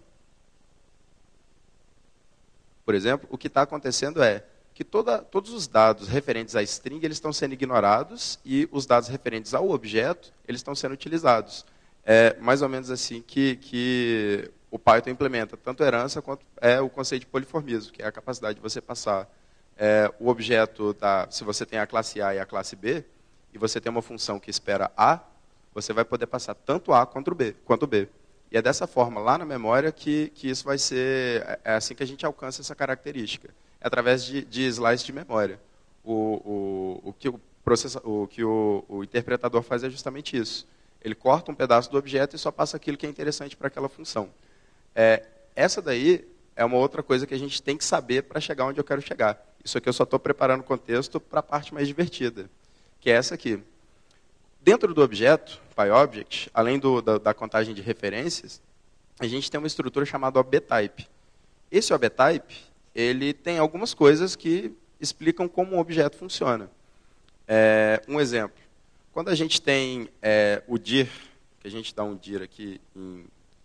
S1: por exemplo, o que está acontecendo é que todos os dados referentes à string eles estão sendo ignorados e os dados referentes ao objeto eles estão sendo utilizados. É mais ou menos assim que o Python implementa tanto herança quanto o conceito de poliformismo, que é a capacidade de você passar o objeto, se você tem a classe A e a classe B, e você tem uma função que espera A, você vai poder passar tanto A quanto B. E é dessa forma, lá na memória, que isso vai ser... É assim que a gente alcança essa característica. É através de slice de memória. O que o interpretador faz é justamente isso. Ele corta um pedaço do objeto e só passa aquilo que é interessante para aquela função. Essa daí é uma outra coisa que a gente tem que saber para chegar onde eu quero chegar. Isso aqui eu só estou preparando o contexto para a parte mais divertida, que é essa aqui. Dentro do objeto, PyObject, além da contagem de referências, a gente tem uma estrutura chamada obtype. Esse obtype, ele tem algumas coisas que explicam como um objeto funciona. Um exemplo, quando a gente tem o dir, que a gente dá um dir aqui em...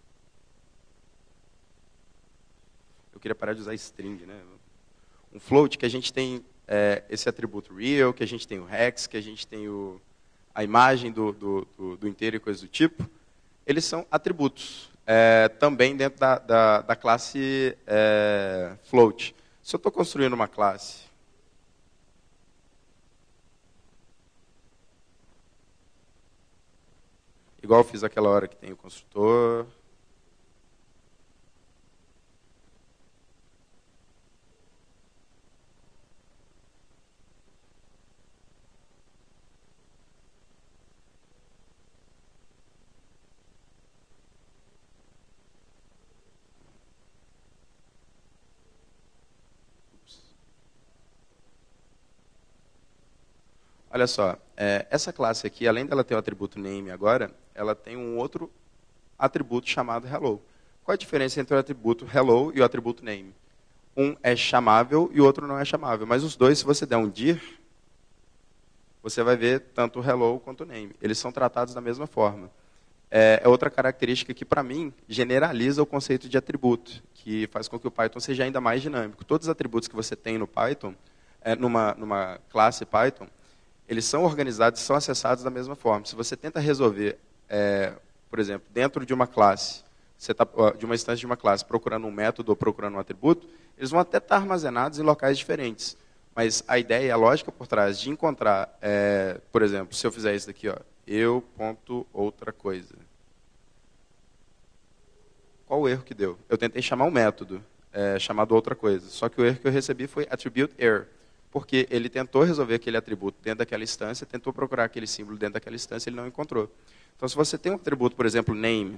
S1: Eu queria parar de usar string, né? Um float, que a gente tem esse atributo real, que a gente tem o hex, que a gente tem a imagem do inteiro e coisas do tipo, eles são atributos, também dentro da classe float. Se eu estou construindo uma classe, igual eu fiz aquela hora que tem o construtor, olha só, essa classe aqui, além dela ter o atributo name agora, ela tem um outro atributo chamado hello. Qual a diferença entre o atributo hello e o atributo name? Um é chamável e o outro não é chamável. Mas os dois, se você der um dir, você vai ver tanto o hello quanto o name. Eles são tratados da mesma forma. É outra característica que, para mim, generaliza o conceito de atributo, que faz com que o Python seja ainda mais dinâmico. Todos os atributos que você tem no Python, numa classe Python, eles são organizados e são acessados da mesma forma. Se você tenta resolver por exemplo, dentro de uma classe, você está de uma instância de uma classe procurando um método ou procurando um atributo, eles vão até estar armazenados em locais diferentes. Mas a ideia, a lógica por trás de encontrar, por exemplo, se eu fizer isso daqui, ó, eu ponto outra coisa. Qual o erro que deu? Eu tentei chamar um método chamado outra coisa, só que o erro que eu recebi foi attribute error, porque ele tentou resolver aquele atributo dentro daquela instância, tentou procurar aquele símbolo dentro daquela instância, ele não encontrou. Então, se você tem um atributo, por exemplo, name,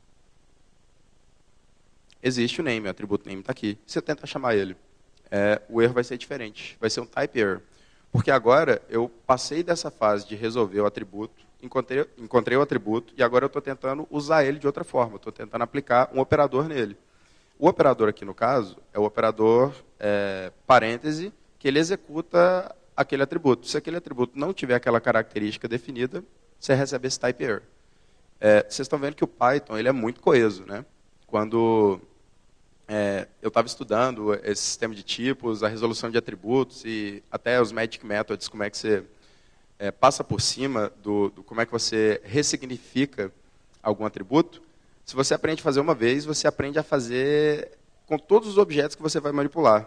S1: existe o name, o atributo name está aqui. Se eu tentar chamar ele, o erro vai ser diferente, vai ser um type error. Porque agora eu passei dessa fase de resolver o atributo, encontrei o atributo, e agora eu estou tentando usar ele de outra forma, estou tentando aplicar um operador nele. O operador aqui, no caso, é o operador parêntese, que ele executa aquele atributo. Se aquele atributo não tiver aquela característica definida, você recebe esse type error. Vocês estão vendo que o Python ele é muito coeso, né? Quando eu estava estudando esse sistema de tipos, a resolução de atributos e até os magic methods, como é que você passa por cima como é que você ressignifica algum atributo. Se você aprende a fazer uma vez, você aprende a fazer com todos os objetos que você vai manipular.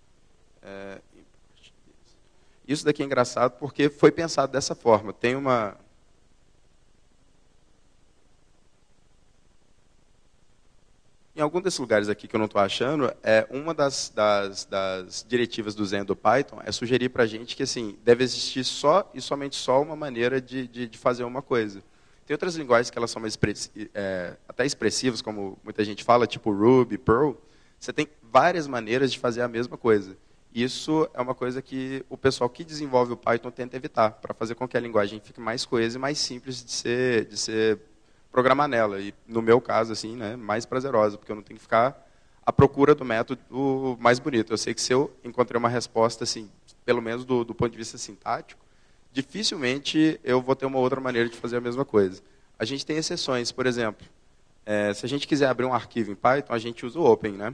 S1: Isso daqui é engraçado porque foi pensado dessa forma. Tem uma... Em algum desses lugares aqui que eu não estou achando, uma das diretivas do Zen do Python é sugerir para a gente que assim, deve existir só e somente só uma maneira de fazer uma coisa. Tem outras linguagens que elas são mais até expressivas, como muita gente fala, tipo Ruby, Perl. Você tem várias maneiras de fazer a mesma coisa. Isso é uma coisa que o pessoal que desenvolve o Python tenta evitar, para fazer com que a linguagem fique mais coesa e mais simples de ser programar nela. E, no meu caso, assim, né, mais prazerosa, porque eu não tenho que ficar à procura do método mais bonito. Eu sei que se eu encontrei uma resposta, assim, pelo menos do ponto de vista sintático, dificilmente eu vou ter uma outra maneira de fazer a mesma coisa. A gente tem exceções, por exemplo, se a gente quiser abrir um arquivo em Python, a gente usa o Open, né?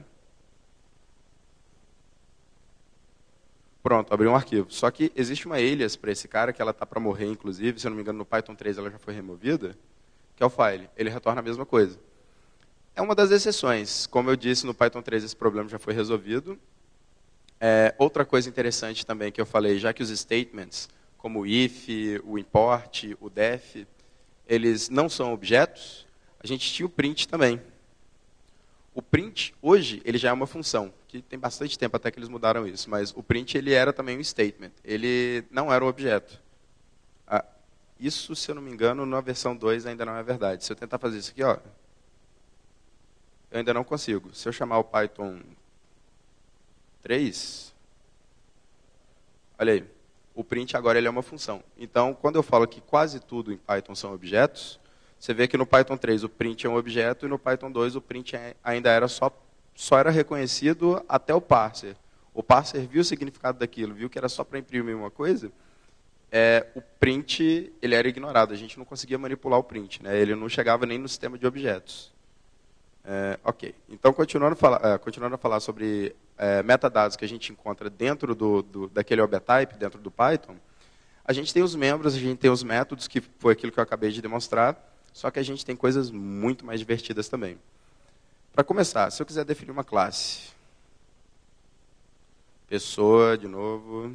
S1: Pronto, abri um arquivo. Só que existe uma alias para esse cara, que ela está para morrer, inclusive, se eu não me engano, no Python 3 ela já foi removida, que é o file. Ele retorna a mesma coisa. É uma das exceções. Como eu disse, no Python 3 esse problema já foi resolvido. Outra coisa interessante também que eu falei, já que os statements, como o if, o import, o def, eles não são objetos, a gente tinha o print também. O print, hoje, ele já é uma função, que tem bastante tempo até que eles mudaram isso, mas o print ele era também um statement, ele não era um objeto. Isso, se eu não me engano, na versão 2 ainda não é verdade. Se eu tentar fazer isso aqui, ó, eu ainda não consigo. Se eu chamar o Python 3, olha aí, o print agora ele é uma função. Então, quando eu falo que quase tudo em Python são objetos, você vê que no Python 3 o print é um objeto e no Python 2 o print ainda era só era reconhecido até o parser. O parser viu o significado daquilo, viu que era só para imprimir uma coisa, o print ele era ignorado. A gente não conseguia manipular o print, né? Ele não chegava nem no sistema de objetos. Ok. Então, continuando a falar sobre metadados que a gente encontra dentro daquele obtype, dentro do Python, a gente tem os membros, a gente tem os métodos, que foi aquilo que eu acabei de demonstrar, só que a gente tem coisas muito mais divertidas também. Para começar, se eu quiser definir uma classe, pessoa, de novo...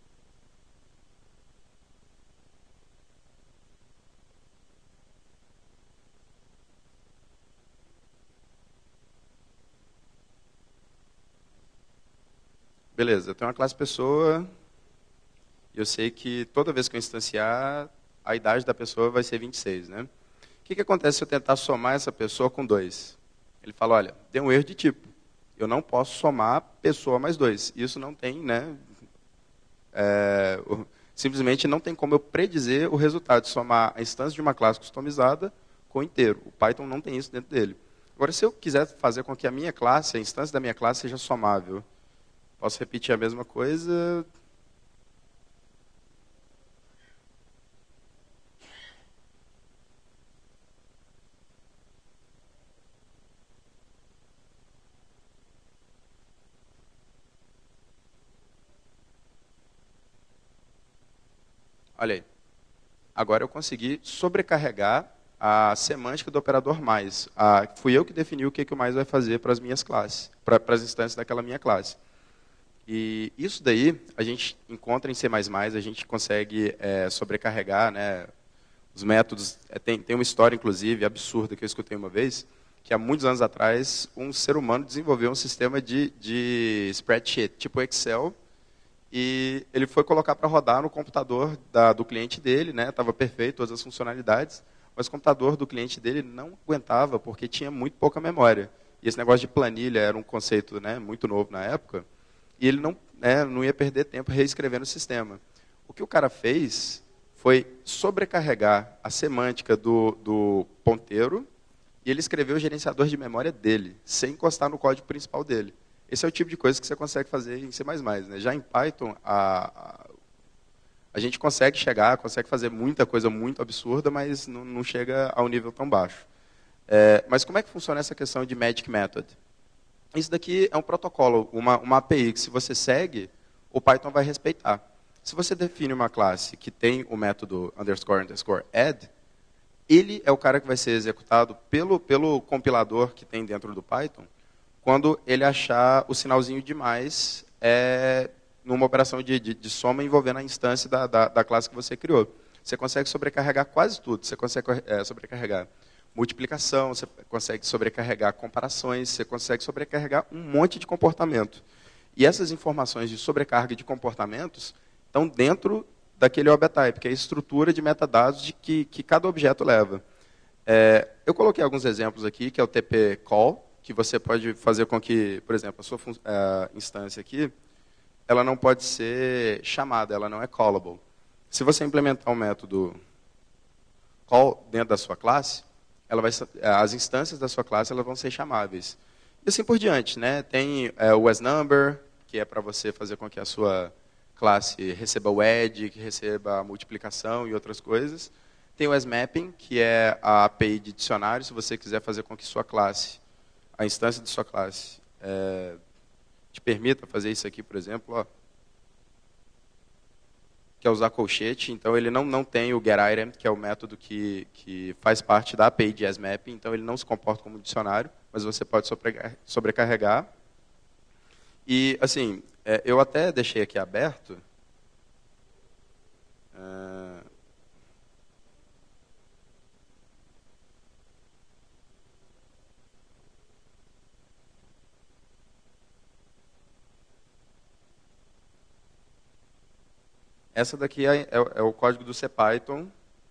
S1: Beleza, eu tenho uma classe pessoa, e eu sei que toda vez que eu instanciar, a idade da pessoa vai ser 26, né? O que acontece se eu tentar somar essa pessoa com 2? Ele fala, olha, tem um erro de tipo. Eu não posso somar pessoa mais 2. Isso não tem, né? Simplesmente não tem como eu predizer o resultado de somar a instância de uma classe customizada com o inteiro. O Python não tem isso dentro dele. Agora, se eu quiser fazer com que a minha classe, a instância da minha classe, seja somável, posso repetir a mesma coisa. Olha aí. Agora eu consegui sobrecarregar a semântica do operador mais. Fui eu que defini o que o mais vai fazer para as minhas classes, para as instâncias daquela minha classe. E isso daí a gente encontra em C++, a gente consegue sobrecarregar, né, os métodos. Tem uma história, inclusive, absurda que eu escutei uma vez, que há muitos anos atrás um ser humano desenvolveu um sistema de spreadsheet, tipo Excel, e ele foi colocar para rodar no computador do cliente dele, né, estava perfeito, todas as funcionalidades, mas o computador do cliente dele não aguentava, porque tinha muito pouca memória. E esse negócio de planilha era um conceito, né, muito novo na época, e ele não ia perder tempo reescrevendo o sistema. O que o cara fez foi sobrecarregar a semântica do ponteiro, e ele escreveu o gerenciador de memória dele, sem encostar no código principal dele. Esse é o tipo de coisa que você consegue fazer em C++. Né? Já em Python, a gente consegue fazer muita coisa muito absurda, mas não chega a um nível tão baixo. Mas como é que funciona essa questão de Magic Method? Isso daqui é um protocolo, uma API que, se você segue, o Python vai respeitar. Se você define uma classe que tem o método __add, ele é o cara que vai ser executado pelo compilador que tem dentro do Python, quando ele achar o sinalzinho de mais numa operação de soma envolvendo a instância da classe que você criou. Você consegue sobrecarregar quase tudo. Você consegue sobrecarregar multiplicação, você consegue sobrecarregar comparações, você consegue sobrecarregar um monte de comportamento. E essas informações de sobrecarga de comportamentos estão dentro daquele OBType, que é a estrutura de metadados que cada objeto leva. Eu coloquei alguns exemplos aqui, que é o TP call, que você pode fazer com que, por exemplo, a sua instância aqui, ela não pode ser chamada, ela não é callable. Se você implementar um método call dentro da sua classe, as instâncias da sua classe elas vão ser chamáveis. E assim por diante. Né? Tem o asNumber, que é para você fazer com que a sua classe receba o add, que receba a multiplicação e outras coisas. Tem o asMapping, que é a API de dicionário, se você quiser fazer com que sua classe, a instância de sua classe, te permita fazer isso aqui, por exemplo, ó, que é usar colchete. Então, ele não tem o getItem, que é o método que faz parte da API de asMapping. Então, ele não se comporta como um dicionário, mas você pode sobrecarregar. E, assim, eu até deixei aqui aberto. Essa daqui é o código do CPython.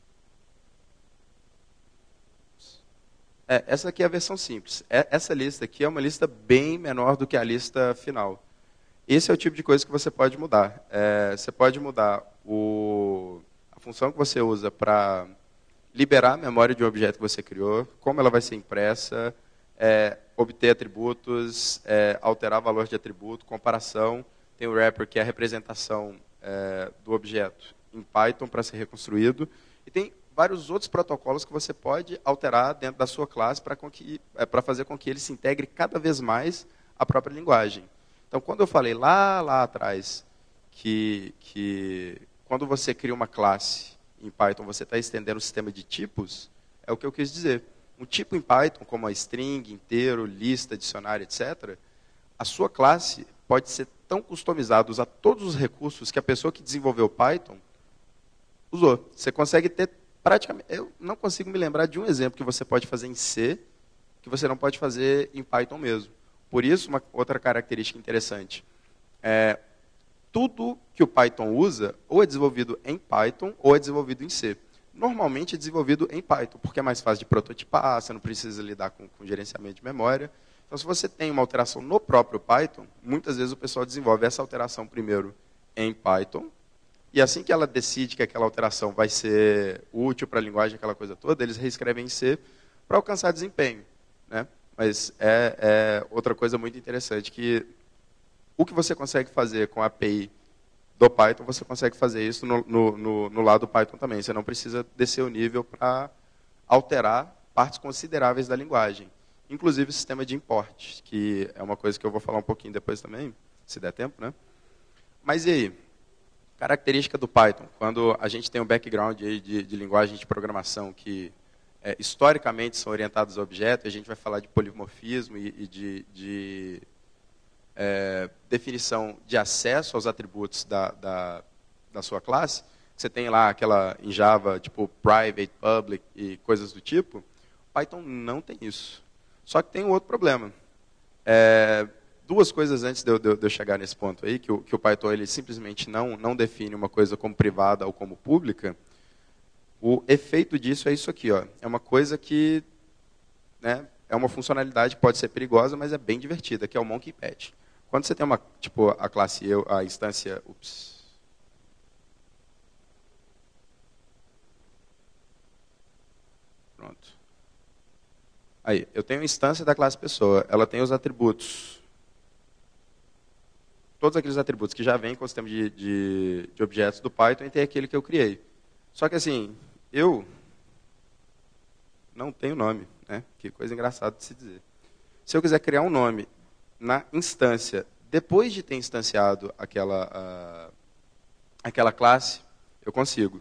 S1: Essa aqui é a versão simples. Essa lista aqui é uma lista bem menor do que a lista final. Esse é o tipo de coisa que você pode mudar. Você pode mudar a função que você usa para liberar a memória de um objeto que você criou, como ela vai ser impressa, obter atributos, alterar valor de atributo, comparação. Tem o wrapper, que é a representação do objeto em Python para ser reconstruído. E tem vários outros protocolos que você pode alterar dentro da sua classe para fazer com que ele se integre cada vez mais à própria linguagem. Então, quando eu falei lá atrás que quando você cria uma classe em Python, você está estendendo o sistema de tipos, é o que eu quis dizer. Um tipo em Python, como a string, inteiro, lista, dicionário, etc., a sua classe pode ser tão customizada, usar todos os recursos que a pessoa que desenvolveu Python usou. Você consegue ter praticamente... Eu não consigo me lembrar de um exemplo que você pode fazer em C, que você não pode fazer em Python mesmo. Por isso, uma outra característica interessante. Tudo que o Python usa, ou é desenvolvido em Python, ou é desenvolvido em C. Normalmente é desenvolvido em Python, porque é mais fácil de prototipar, você não precisa lidar com gerenciamento de memória. Então, se você tem uma alteração no próprio Python, muitas vezes o pessoal desenvolve essa alteração primeiro em Python, e assim que ela decide que aquela alteração vai ser útil para a linguagem, aquela coisa toda, eles reescrevem em C para alcançar desempenho. Né? Mas outra coisa muito interessante, que o que você consegue fazer com a API do Python, você consegue fazer isso no lado do Python também. Você não precisa descer o nível para alterar partes consideráveis da linguagem. Inclusive o sistema de import, que é uma coisa que eu vou falar um pouquinho depois também, se der tempo. Né? Mas e aí? Característica do Python, quando a gente tem um background aí de linguagem de programação que historicamente são orientados a objeto, a gente vai falar de polimorfismo e de definição de acesso aos atributos da sua classe. Você tem lá aquela em Java, tipo private, public e coisas do tipo. Python não tem isso. Só que tem um outro problema. Duas coisas antes de eu chegar nesse ponto aí, que o Python ele simplesmente não define uma coisa como privada ou como pública. O efeito disso é isso aqui, ó. É uma coisa que, né, é uma funcionalidade que pode ser perigosa, mas é bem divertida, que é o monkey patch. Quando você tem a classe a instância, pronto. Aí, eu tenho a instância da classe pessoa, ela tem os atributos. Todos aqueles atributos que já vêm com o sistema de objetos do Python e tem aquele que eu criei. Só que assim, eu não tenho nome, né? Que coisa engraçada de se dizer. Se eu quiser criar um nome na instância, depois de ter instanciado aquela classe, eu consigo.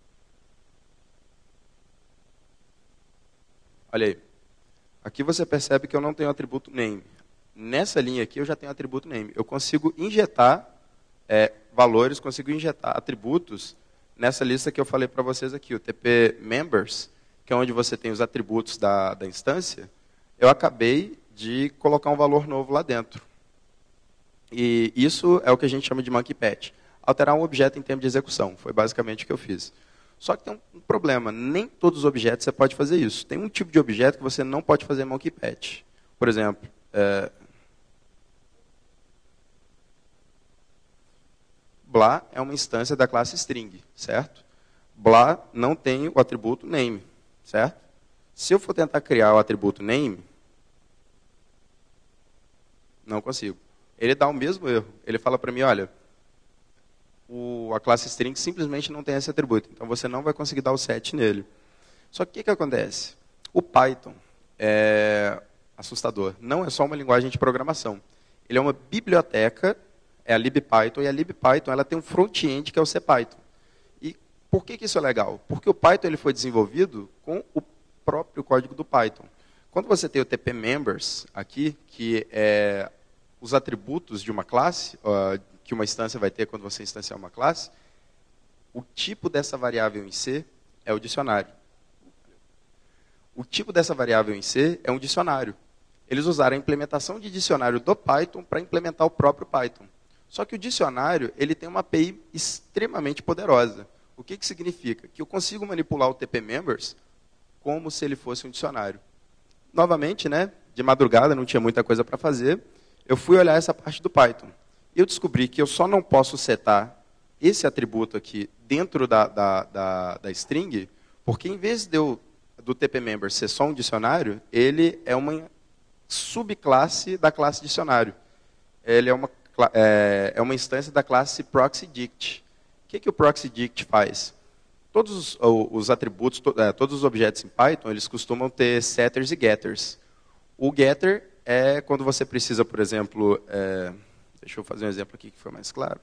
S1: Olha aí. Aqui você percebe que eu não tenho atributo name. Nessa linha aqui eu já tenho atributo name. Eu consigo injetar valores, consigo injetar atributos nessa lista que eu falei para vocês aqui, o TP members, que é onde você tem os atributos da instância. Eu acabei de colocar um valor novo lá dentro. E isso é o que a gente chama de monkey patch. Alterar um objeto em termos de execução. Foi basicamente o que eu fiz. Só que tem um problema. Nem todos os objetos você pode fazer isso. Tem um tipo de objeto que você não pode fazer monkey patch. Por exemplo, Blah é uma instância da classe string, certo? Blah não tem o atributo name, certo? Se eu for tentar criar o atributo name, não consigo. Ele dá o mesmo erro. Ele fala para mim, olha, a classe string simplesmente não tem esse atributo. Então você não vai conseguir dar o set nele. Só que o que acontece? O Python é assustador. Não é só uma linguagem de programação. Ele é uma biblioteca, é a libpython, e a libpython ela tem um front-end que é o CPython. E por que isso é legal? Porque o Python ele foi desenvolvido com o próprio código do Python. Quando você tem o TP members aqui, que é os atributos de uma classe, que uma instância vai ter quando você instanciar uma classe, o tipo dessa variável em C é o dicionário. O tipo dessa variável em C é um dicionário. Eles usaram a implementação de dicionário do Python para implementar o próprio Python. Só que o dicionário ele tem uma API extremamente poderosa. O que significa? Que eu consigo manipular o TP members como se ele fosse um dicionário. Novamente, né, de madrugada, não tinha muita coisa para fazer, eu fui olhar essa parte do Python. E eu descobri que eu só não posso setar esse atributo aqui dentro da string, porque em vez do TP-member ser só um dicionário, ele é uma subclasse da classe dicionário. Ele é uma instância da classe proxyDict. O que o proxyDict faz? Todos os atributos, todos os objetos em Python, eles costumam ter setters e getters. O getter é quando você precisa, por exemplo, deixa eu fazer um exemplo aqui que foi mais claro.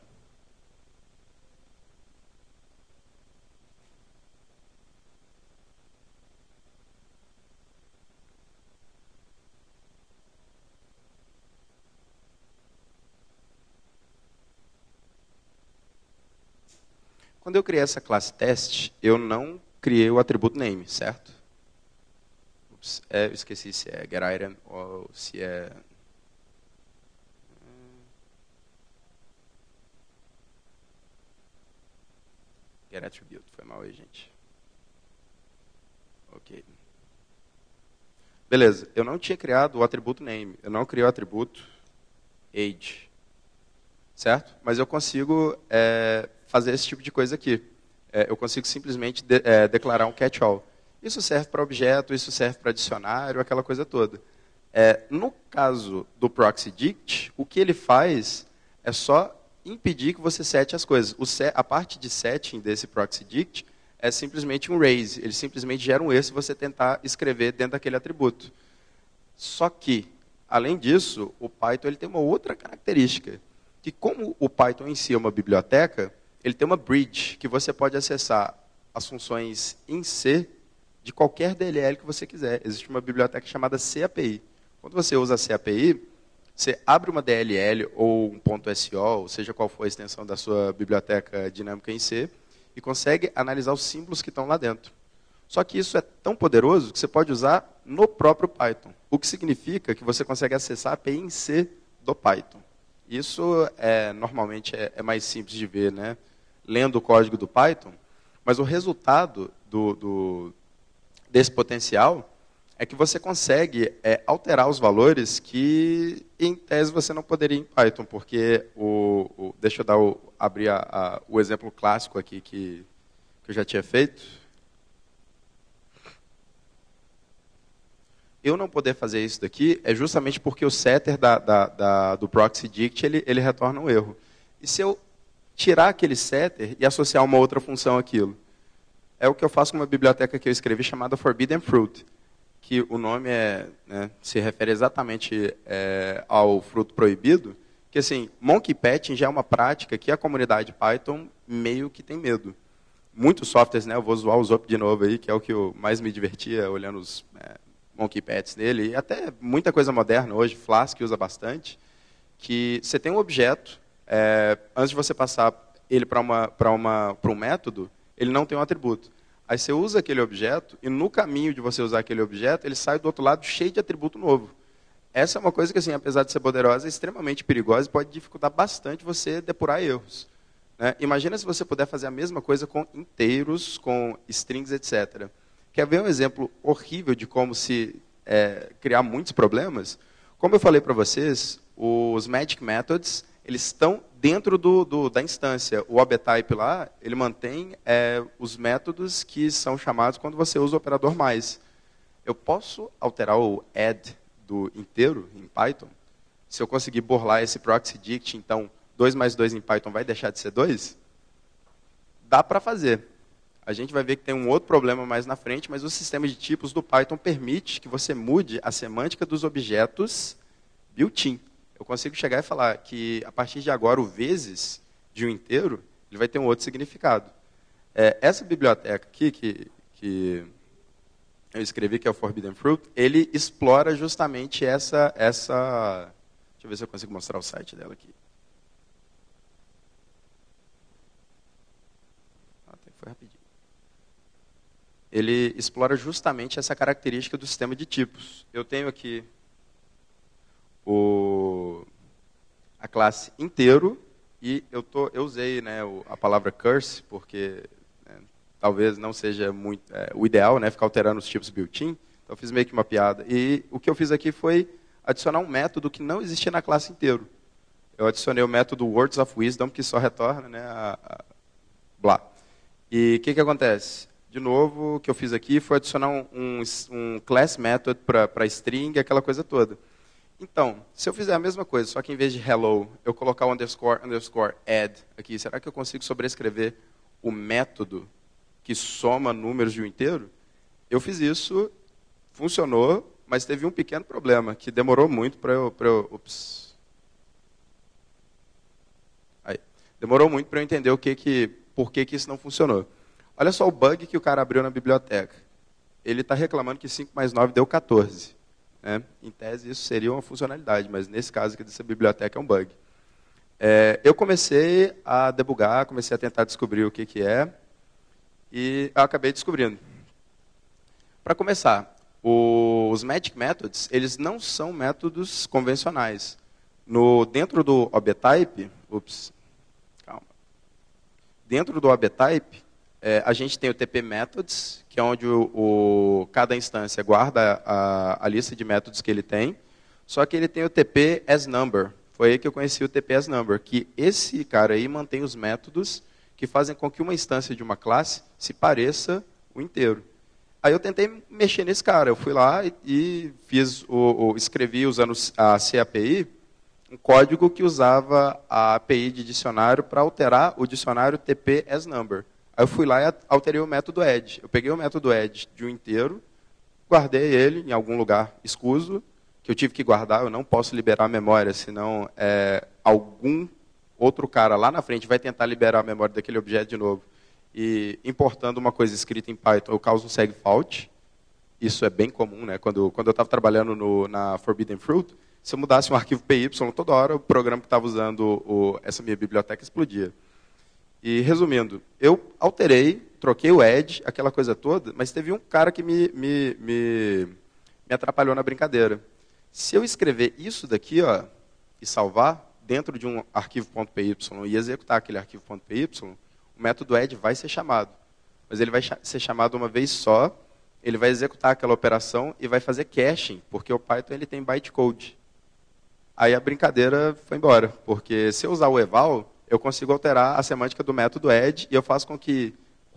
S1: Quando eu criei essa classe teste, eu não criei o atributo name, certo? Ups, eu esqueci se é getItem ou se é... getAttribute, foi mal aí, gente. Ok. Beleza, eu não tinha criado o atributo name, eu não criei o atributo age, certo? Mas eu consigo fazer esse tipo de coisa aqui. Eu consigo simplesmente declarar um catch-all. Isso serve para objeto, isso serve para dicionário, aquela coisa toda. No caso do proxyDict, o que ele faz é só impedir que você sete as coisas. A parte de setting desse proxyDict é simplesmente um raise. Ele simplesmente gera um erro se você tentar escrever dentro daquele atributo. Só que, além disso, o Python ele tem uma outra característica. Que como o Python em si é uma biblioteca, ele tem uma bridge que você pode acessar as funções em C de qualquer DLL que você quiser. Existe uma biblioteca chamada CAPI. Quando você usa a CAPI, você abre uma DLL ou um .so, ou seja qual for a extensão da sua biblioteca dinâmica em C, e consegue analisar os símbolos que estão lá dentro. Só que isso é tão poderoso que você pode usar no próprio Python, o que significa que você consegue acessar a API em C do Python. Isso normalmente é mais simples de ver, né? Lendo o código do Python, mas o resultado desse potencial é que você consegue alterar os valores que, em tese, você não poderia em Python, porque, deixa eu abrir o exemplo clássico aqui que eu já tinha feito. Eu não poder fazer isso daqui é justamente porque o setter do proxy dict ele retorna um erro. E se eu tirar aquele setter e associar uma outra função àquilo? É o que eu faço com uma biblioteca que eu escrevi chamada Forbidden Fruit, que o nome se refere exatamente ao fruto proibido, que assim, monkey patching já é uma prática que a comunidade Python meio que tem medo. Muitos softwares, né, eu vou zoar o Zop de novo aí, que é o que eu mais me divertia olhando os monkey patches nele, e até muita coisa moderna hoje, Flask usa bastante, que você tem um objeto, antes de você passar ele para um método, ele não tem um atributo. Aí você usa aquele objeto, e no caminho de você usar aquele objeto, ele sai do outro lado cheio de atributo novo. Essa é uma coisa que, assim, apesar de ser poderosa, é extremamente perigosa e pode dificultar bastante você depurar erros. Né? Imagina se você puder fazer a mesma coisa com inteiros, com strings, etc. Quer ver um exemplo horrível de como se criar muitos problemas? Como eu falei para vocês, os Magic Methods, eles estão dentro da instância. O OBType lá, ele mantém os métodos que são chamados quando você usa o operador mais. Eu posso alterar o add do inteiro em Python? Se eu conseguir burlar esse proxy dict, então 2 mais 2 em Python vai deixar de ser 2? Dá para fazer. A gente vai ver que tem um outro problema mais na frente, mas o sistema de tipos do Python permite que você mude a semântica dos objetos built-in. Eu consigo chegar e falar que, a partir de agora, o vezes de um inteiro, ele vai ter um outro significado. Essa biblioteca aqui, que eu escrevi, que é o Forbidden Fruit, ele explora justamente essa... Deixa eu ver se eu consigo mostrar o site dela aqui. Até que foi rapidinho. Ele explora justamente essa característica do sistema de tipos. Eu tenho aqui a classe inteiro e eu usei, né, a palavra curse, porque talvez não seja muito o ideal, né, ficar alterando os tipos built-in. Então eu fiz meio que uma piada. E o que eu fiz aqui foi adicionar um método que não existia na classe inteiro. Eu adicionei o método Words of Wisdom, que só retorna, né, blá. E o que acontece? De novo, o que eu fiz aqui foi adicionar um class method para string, aquela coisa toda. Então, se eu fizer a mesma coisa, só que em vez de hello, eu colocar o underscore add aqui, será que eu consigo sobrescrever o método que soma números de um inteiro? Eu fiz isso, funcionou, mas teve um pequeno problema, que demorou muito para eu demorou muito para eu entender por que isso não funcionou. Olha só o bug que o cara abriu na biblioteca. Ele está reclamando que 5 mais 9 deu 14. Né? Em tese, isso seria uma funcionalidade, mas nesse caso aqui dessa biblioteca é um bug. Eu comecei a debugar, comecei a tentar descobrir o que é, e eu acabei descobrindo. Para começar, os Magic Methods, eles não são métodos convencionais. Dentro do OBType, dentro do OBType, a gente tem o TP Methods, que é onde cada instância guarda a lista de métodos que ele tem, só que ele tem o TP as number. Foi aí que eu conheci o TP as number, que esse cara aí mantém os métodos que fazem com que uma instância de uma classe se pareça o inteiro. Aí eu tentei mexer nesse cara, eu fui lá e escrevi usando a CAPI, um código que usava a API de dicionário para alterar o dicionário TP as number. Aí eu fui lá e alterei o método add. Eu peguei o método add de um inteiro, guardei ele em algum lugar escuso, que eu tive que guardar, eu não posso liberar a memória, senão algum outro cara lá na frente vai tentar liberar a memória daquele objeto de novo. e importando uma coisa escrita em Python, eu causo um segfault. Isso é bem comum, né? Quando eu estava trabalhando na Forbidden Fruit, se eu mudasse um arquivo PY, toda hora o programa que estava usando essa minha biblioteca explodia. E, resumindo, eu alterei, troquei o Edge, aquela coisa toda, mas teve um cara que me atrapalhou na brincadeira. Se eu escrever isso daqui, ó, e salvar dentro de um arquivo.py e executar aquele arquivo.py, o método add vai ser chamado. Mas ele vai ser chamado uma vez só, ele vai executar aquela operação e vai fazer caching, porque o Python ele tem bytecode. Aí a brincadeira foi embora, porque se eu usar o eval, eu consigo alterar a semântica do método add e eu faço com que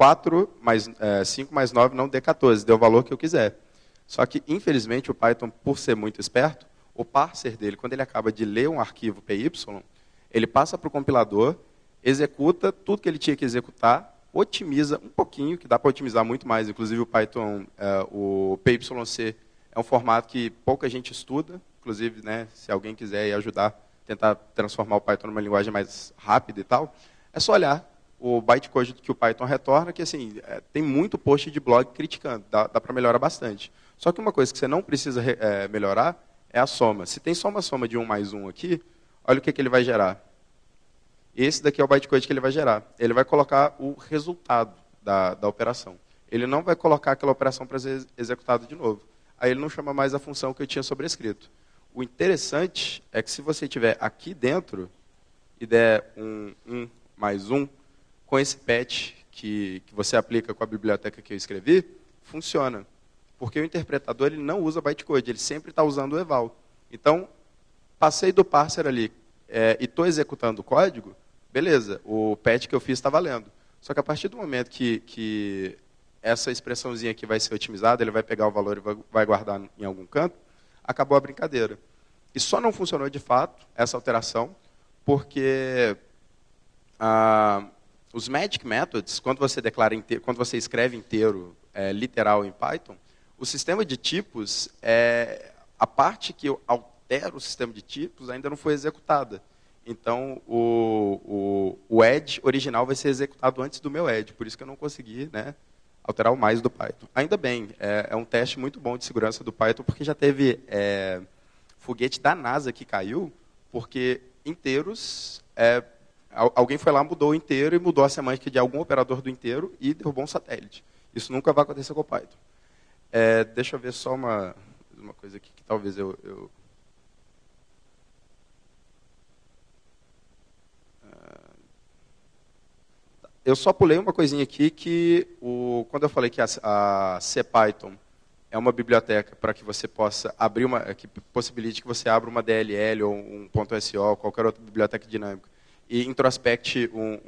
S1: 5 mais 9 não dê 14, dê o valor que eu quiser. Só que, infelizmente, o Python, por ser muito esperto, o parser dele, quando ele acaba de ler um arquivo PY, ele passa para o compilador, executa tudo que ele tinha que executar, otimiza um pouquinho, que dá para otimizar muito mais. Inclusive, o Python, o PYC, é um formato que pouca gente estuda. Inclusive, né, se alguém quiser ir ajudar, tentar transformar o Python numa linguagem mais rápida e tal, é só olhar o bytecode que o Python retorna, que assim, tem muito post de blog criticando, dá para melhorar bastante. Só que uma coisa que você não precisa melhorar é a soma. Se tem só uma soma de 1 mais 1 aqui, olha o que ele vai gerar. Esse daqui é o bytecode que ele vai gerar. Ele vai colocar o resultado da operação. Ele não vai colocar aquela operação para ser executada de novo. Aí ele não chama mais a função que eu tinha sobrescrito. O interessante é que se você tiver aqui dentro e der um mais 1, com esse patch que você aplica com a biblioteca que eu escrevi, funciona. Porque o interpretador ele não usa bytecode, ele sempre está usando o eval. Então, passei do parser ali e estou executando o código, beleza, o patch que eu fiz está valendo. Só que a partir do momento que essa expressãozinha aqui vai ser otimizada, ele vai pegar o valor e vai guardar em algum canto, acabou a brincadeira. E só não funcionou de fato essa alteração, porque os magic methods, quando você declara inteiro, quando você escreve inteiro, literal em Python, o sistema de tipos, a parte que eu altero o sistema de tipos ainda não foi executada. Então, o add original vai ser executado antes do meu add, por isso que eu não consegui, né, alterar o mais do Python. Ainda bem, é um teste muito bom de segurança do Python, porque já teve foguete da NASA que caiu, porque inteiros, alguém foi lá, mudou o inteiro e mudou a semântica de algum operador do inteiro e derrubou um satélite. Isso nunca vai acontecer com o Python. Deixa eu ver só uma coisa aqui que talvez eu só pulei uma coisinha aqui que, quando eu falei que a CPython é uma biblioteca para que você possa abrir que possibilite que você abra uma DLL ou um .so, qualquer outra biblioteca dinâmica, e introspecte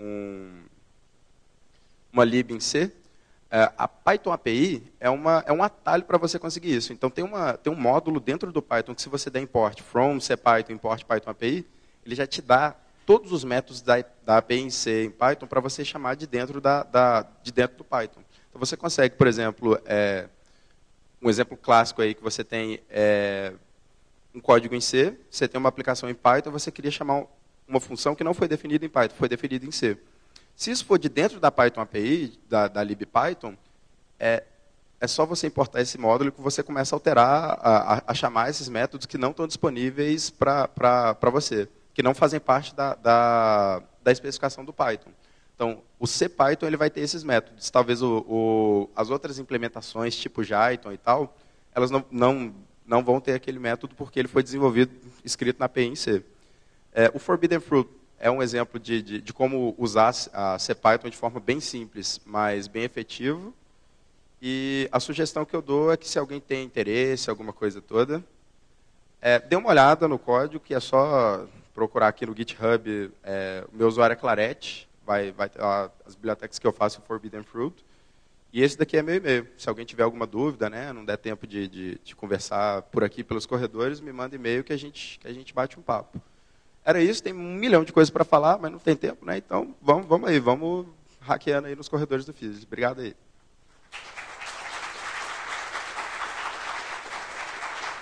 S1: uma lib em C, a Python API é um atalho para você conseguir isso. Então, tem um módulo dentro do Python que, se você der import from CPython, import Python API, ele já te dá todos os métodos da API em C, em Python, para você chamar de dentro do Python. Então, você consegue, por exemplo, um exemplo clássico aí que você tem um código em C, você tem uma aplicação em Python, você queria chamar uma função que não foi definida em Python, foi definida em C. Se isso for de dentro da Python API, da libPython, é só você importar esse módulo que você começa a alterar, a chamar esses métodos que não estão disponíveis para você, que não fazem parte da especificação do Python. Então, o CPython ele vai ter esses métodos. Talvez as outras implementações, tipo Jython e tal, elas não vão ter aquele método porque ele foi desenvolvido, escrito na API em C. O Forbidden Fruit é um exemplo de como usar a CPython de forma bem simples, mas bem efetivo. E a sugestão que eu dou é que, se alguém tem interesse, alguma coisa toda, dê uma olhada no código, que é só procurar aqui no GitHub. O meu usuário é Clarete, vai ter lá as bibliotecas que eu faço o Forbidden Fruit. E esse daqui é meu e-mail. Se alguém tiver alguma dúvida, né, não der tempo de conversar por aqui pelos corredores, me manda e-mail que a gente bate um papo. Era isso, tem 1 milhão de coisas para falar, mas não tem tempo, né? Então, vamos aí, vamos hackeando aí nos corredores do Physis. Obrigado aí.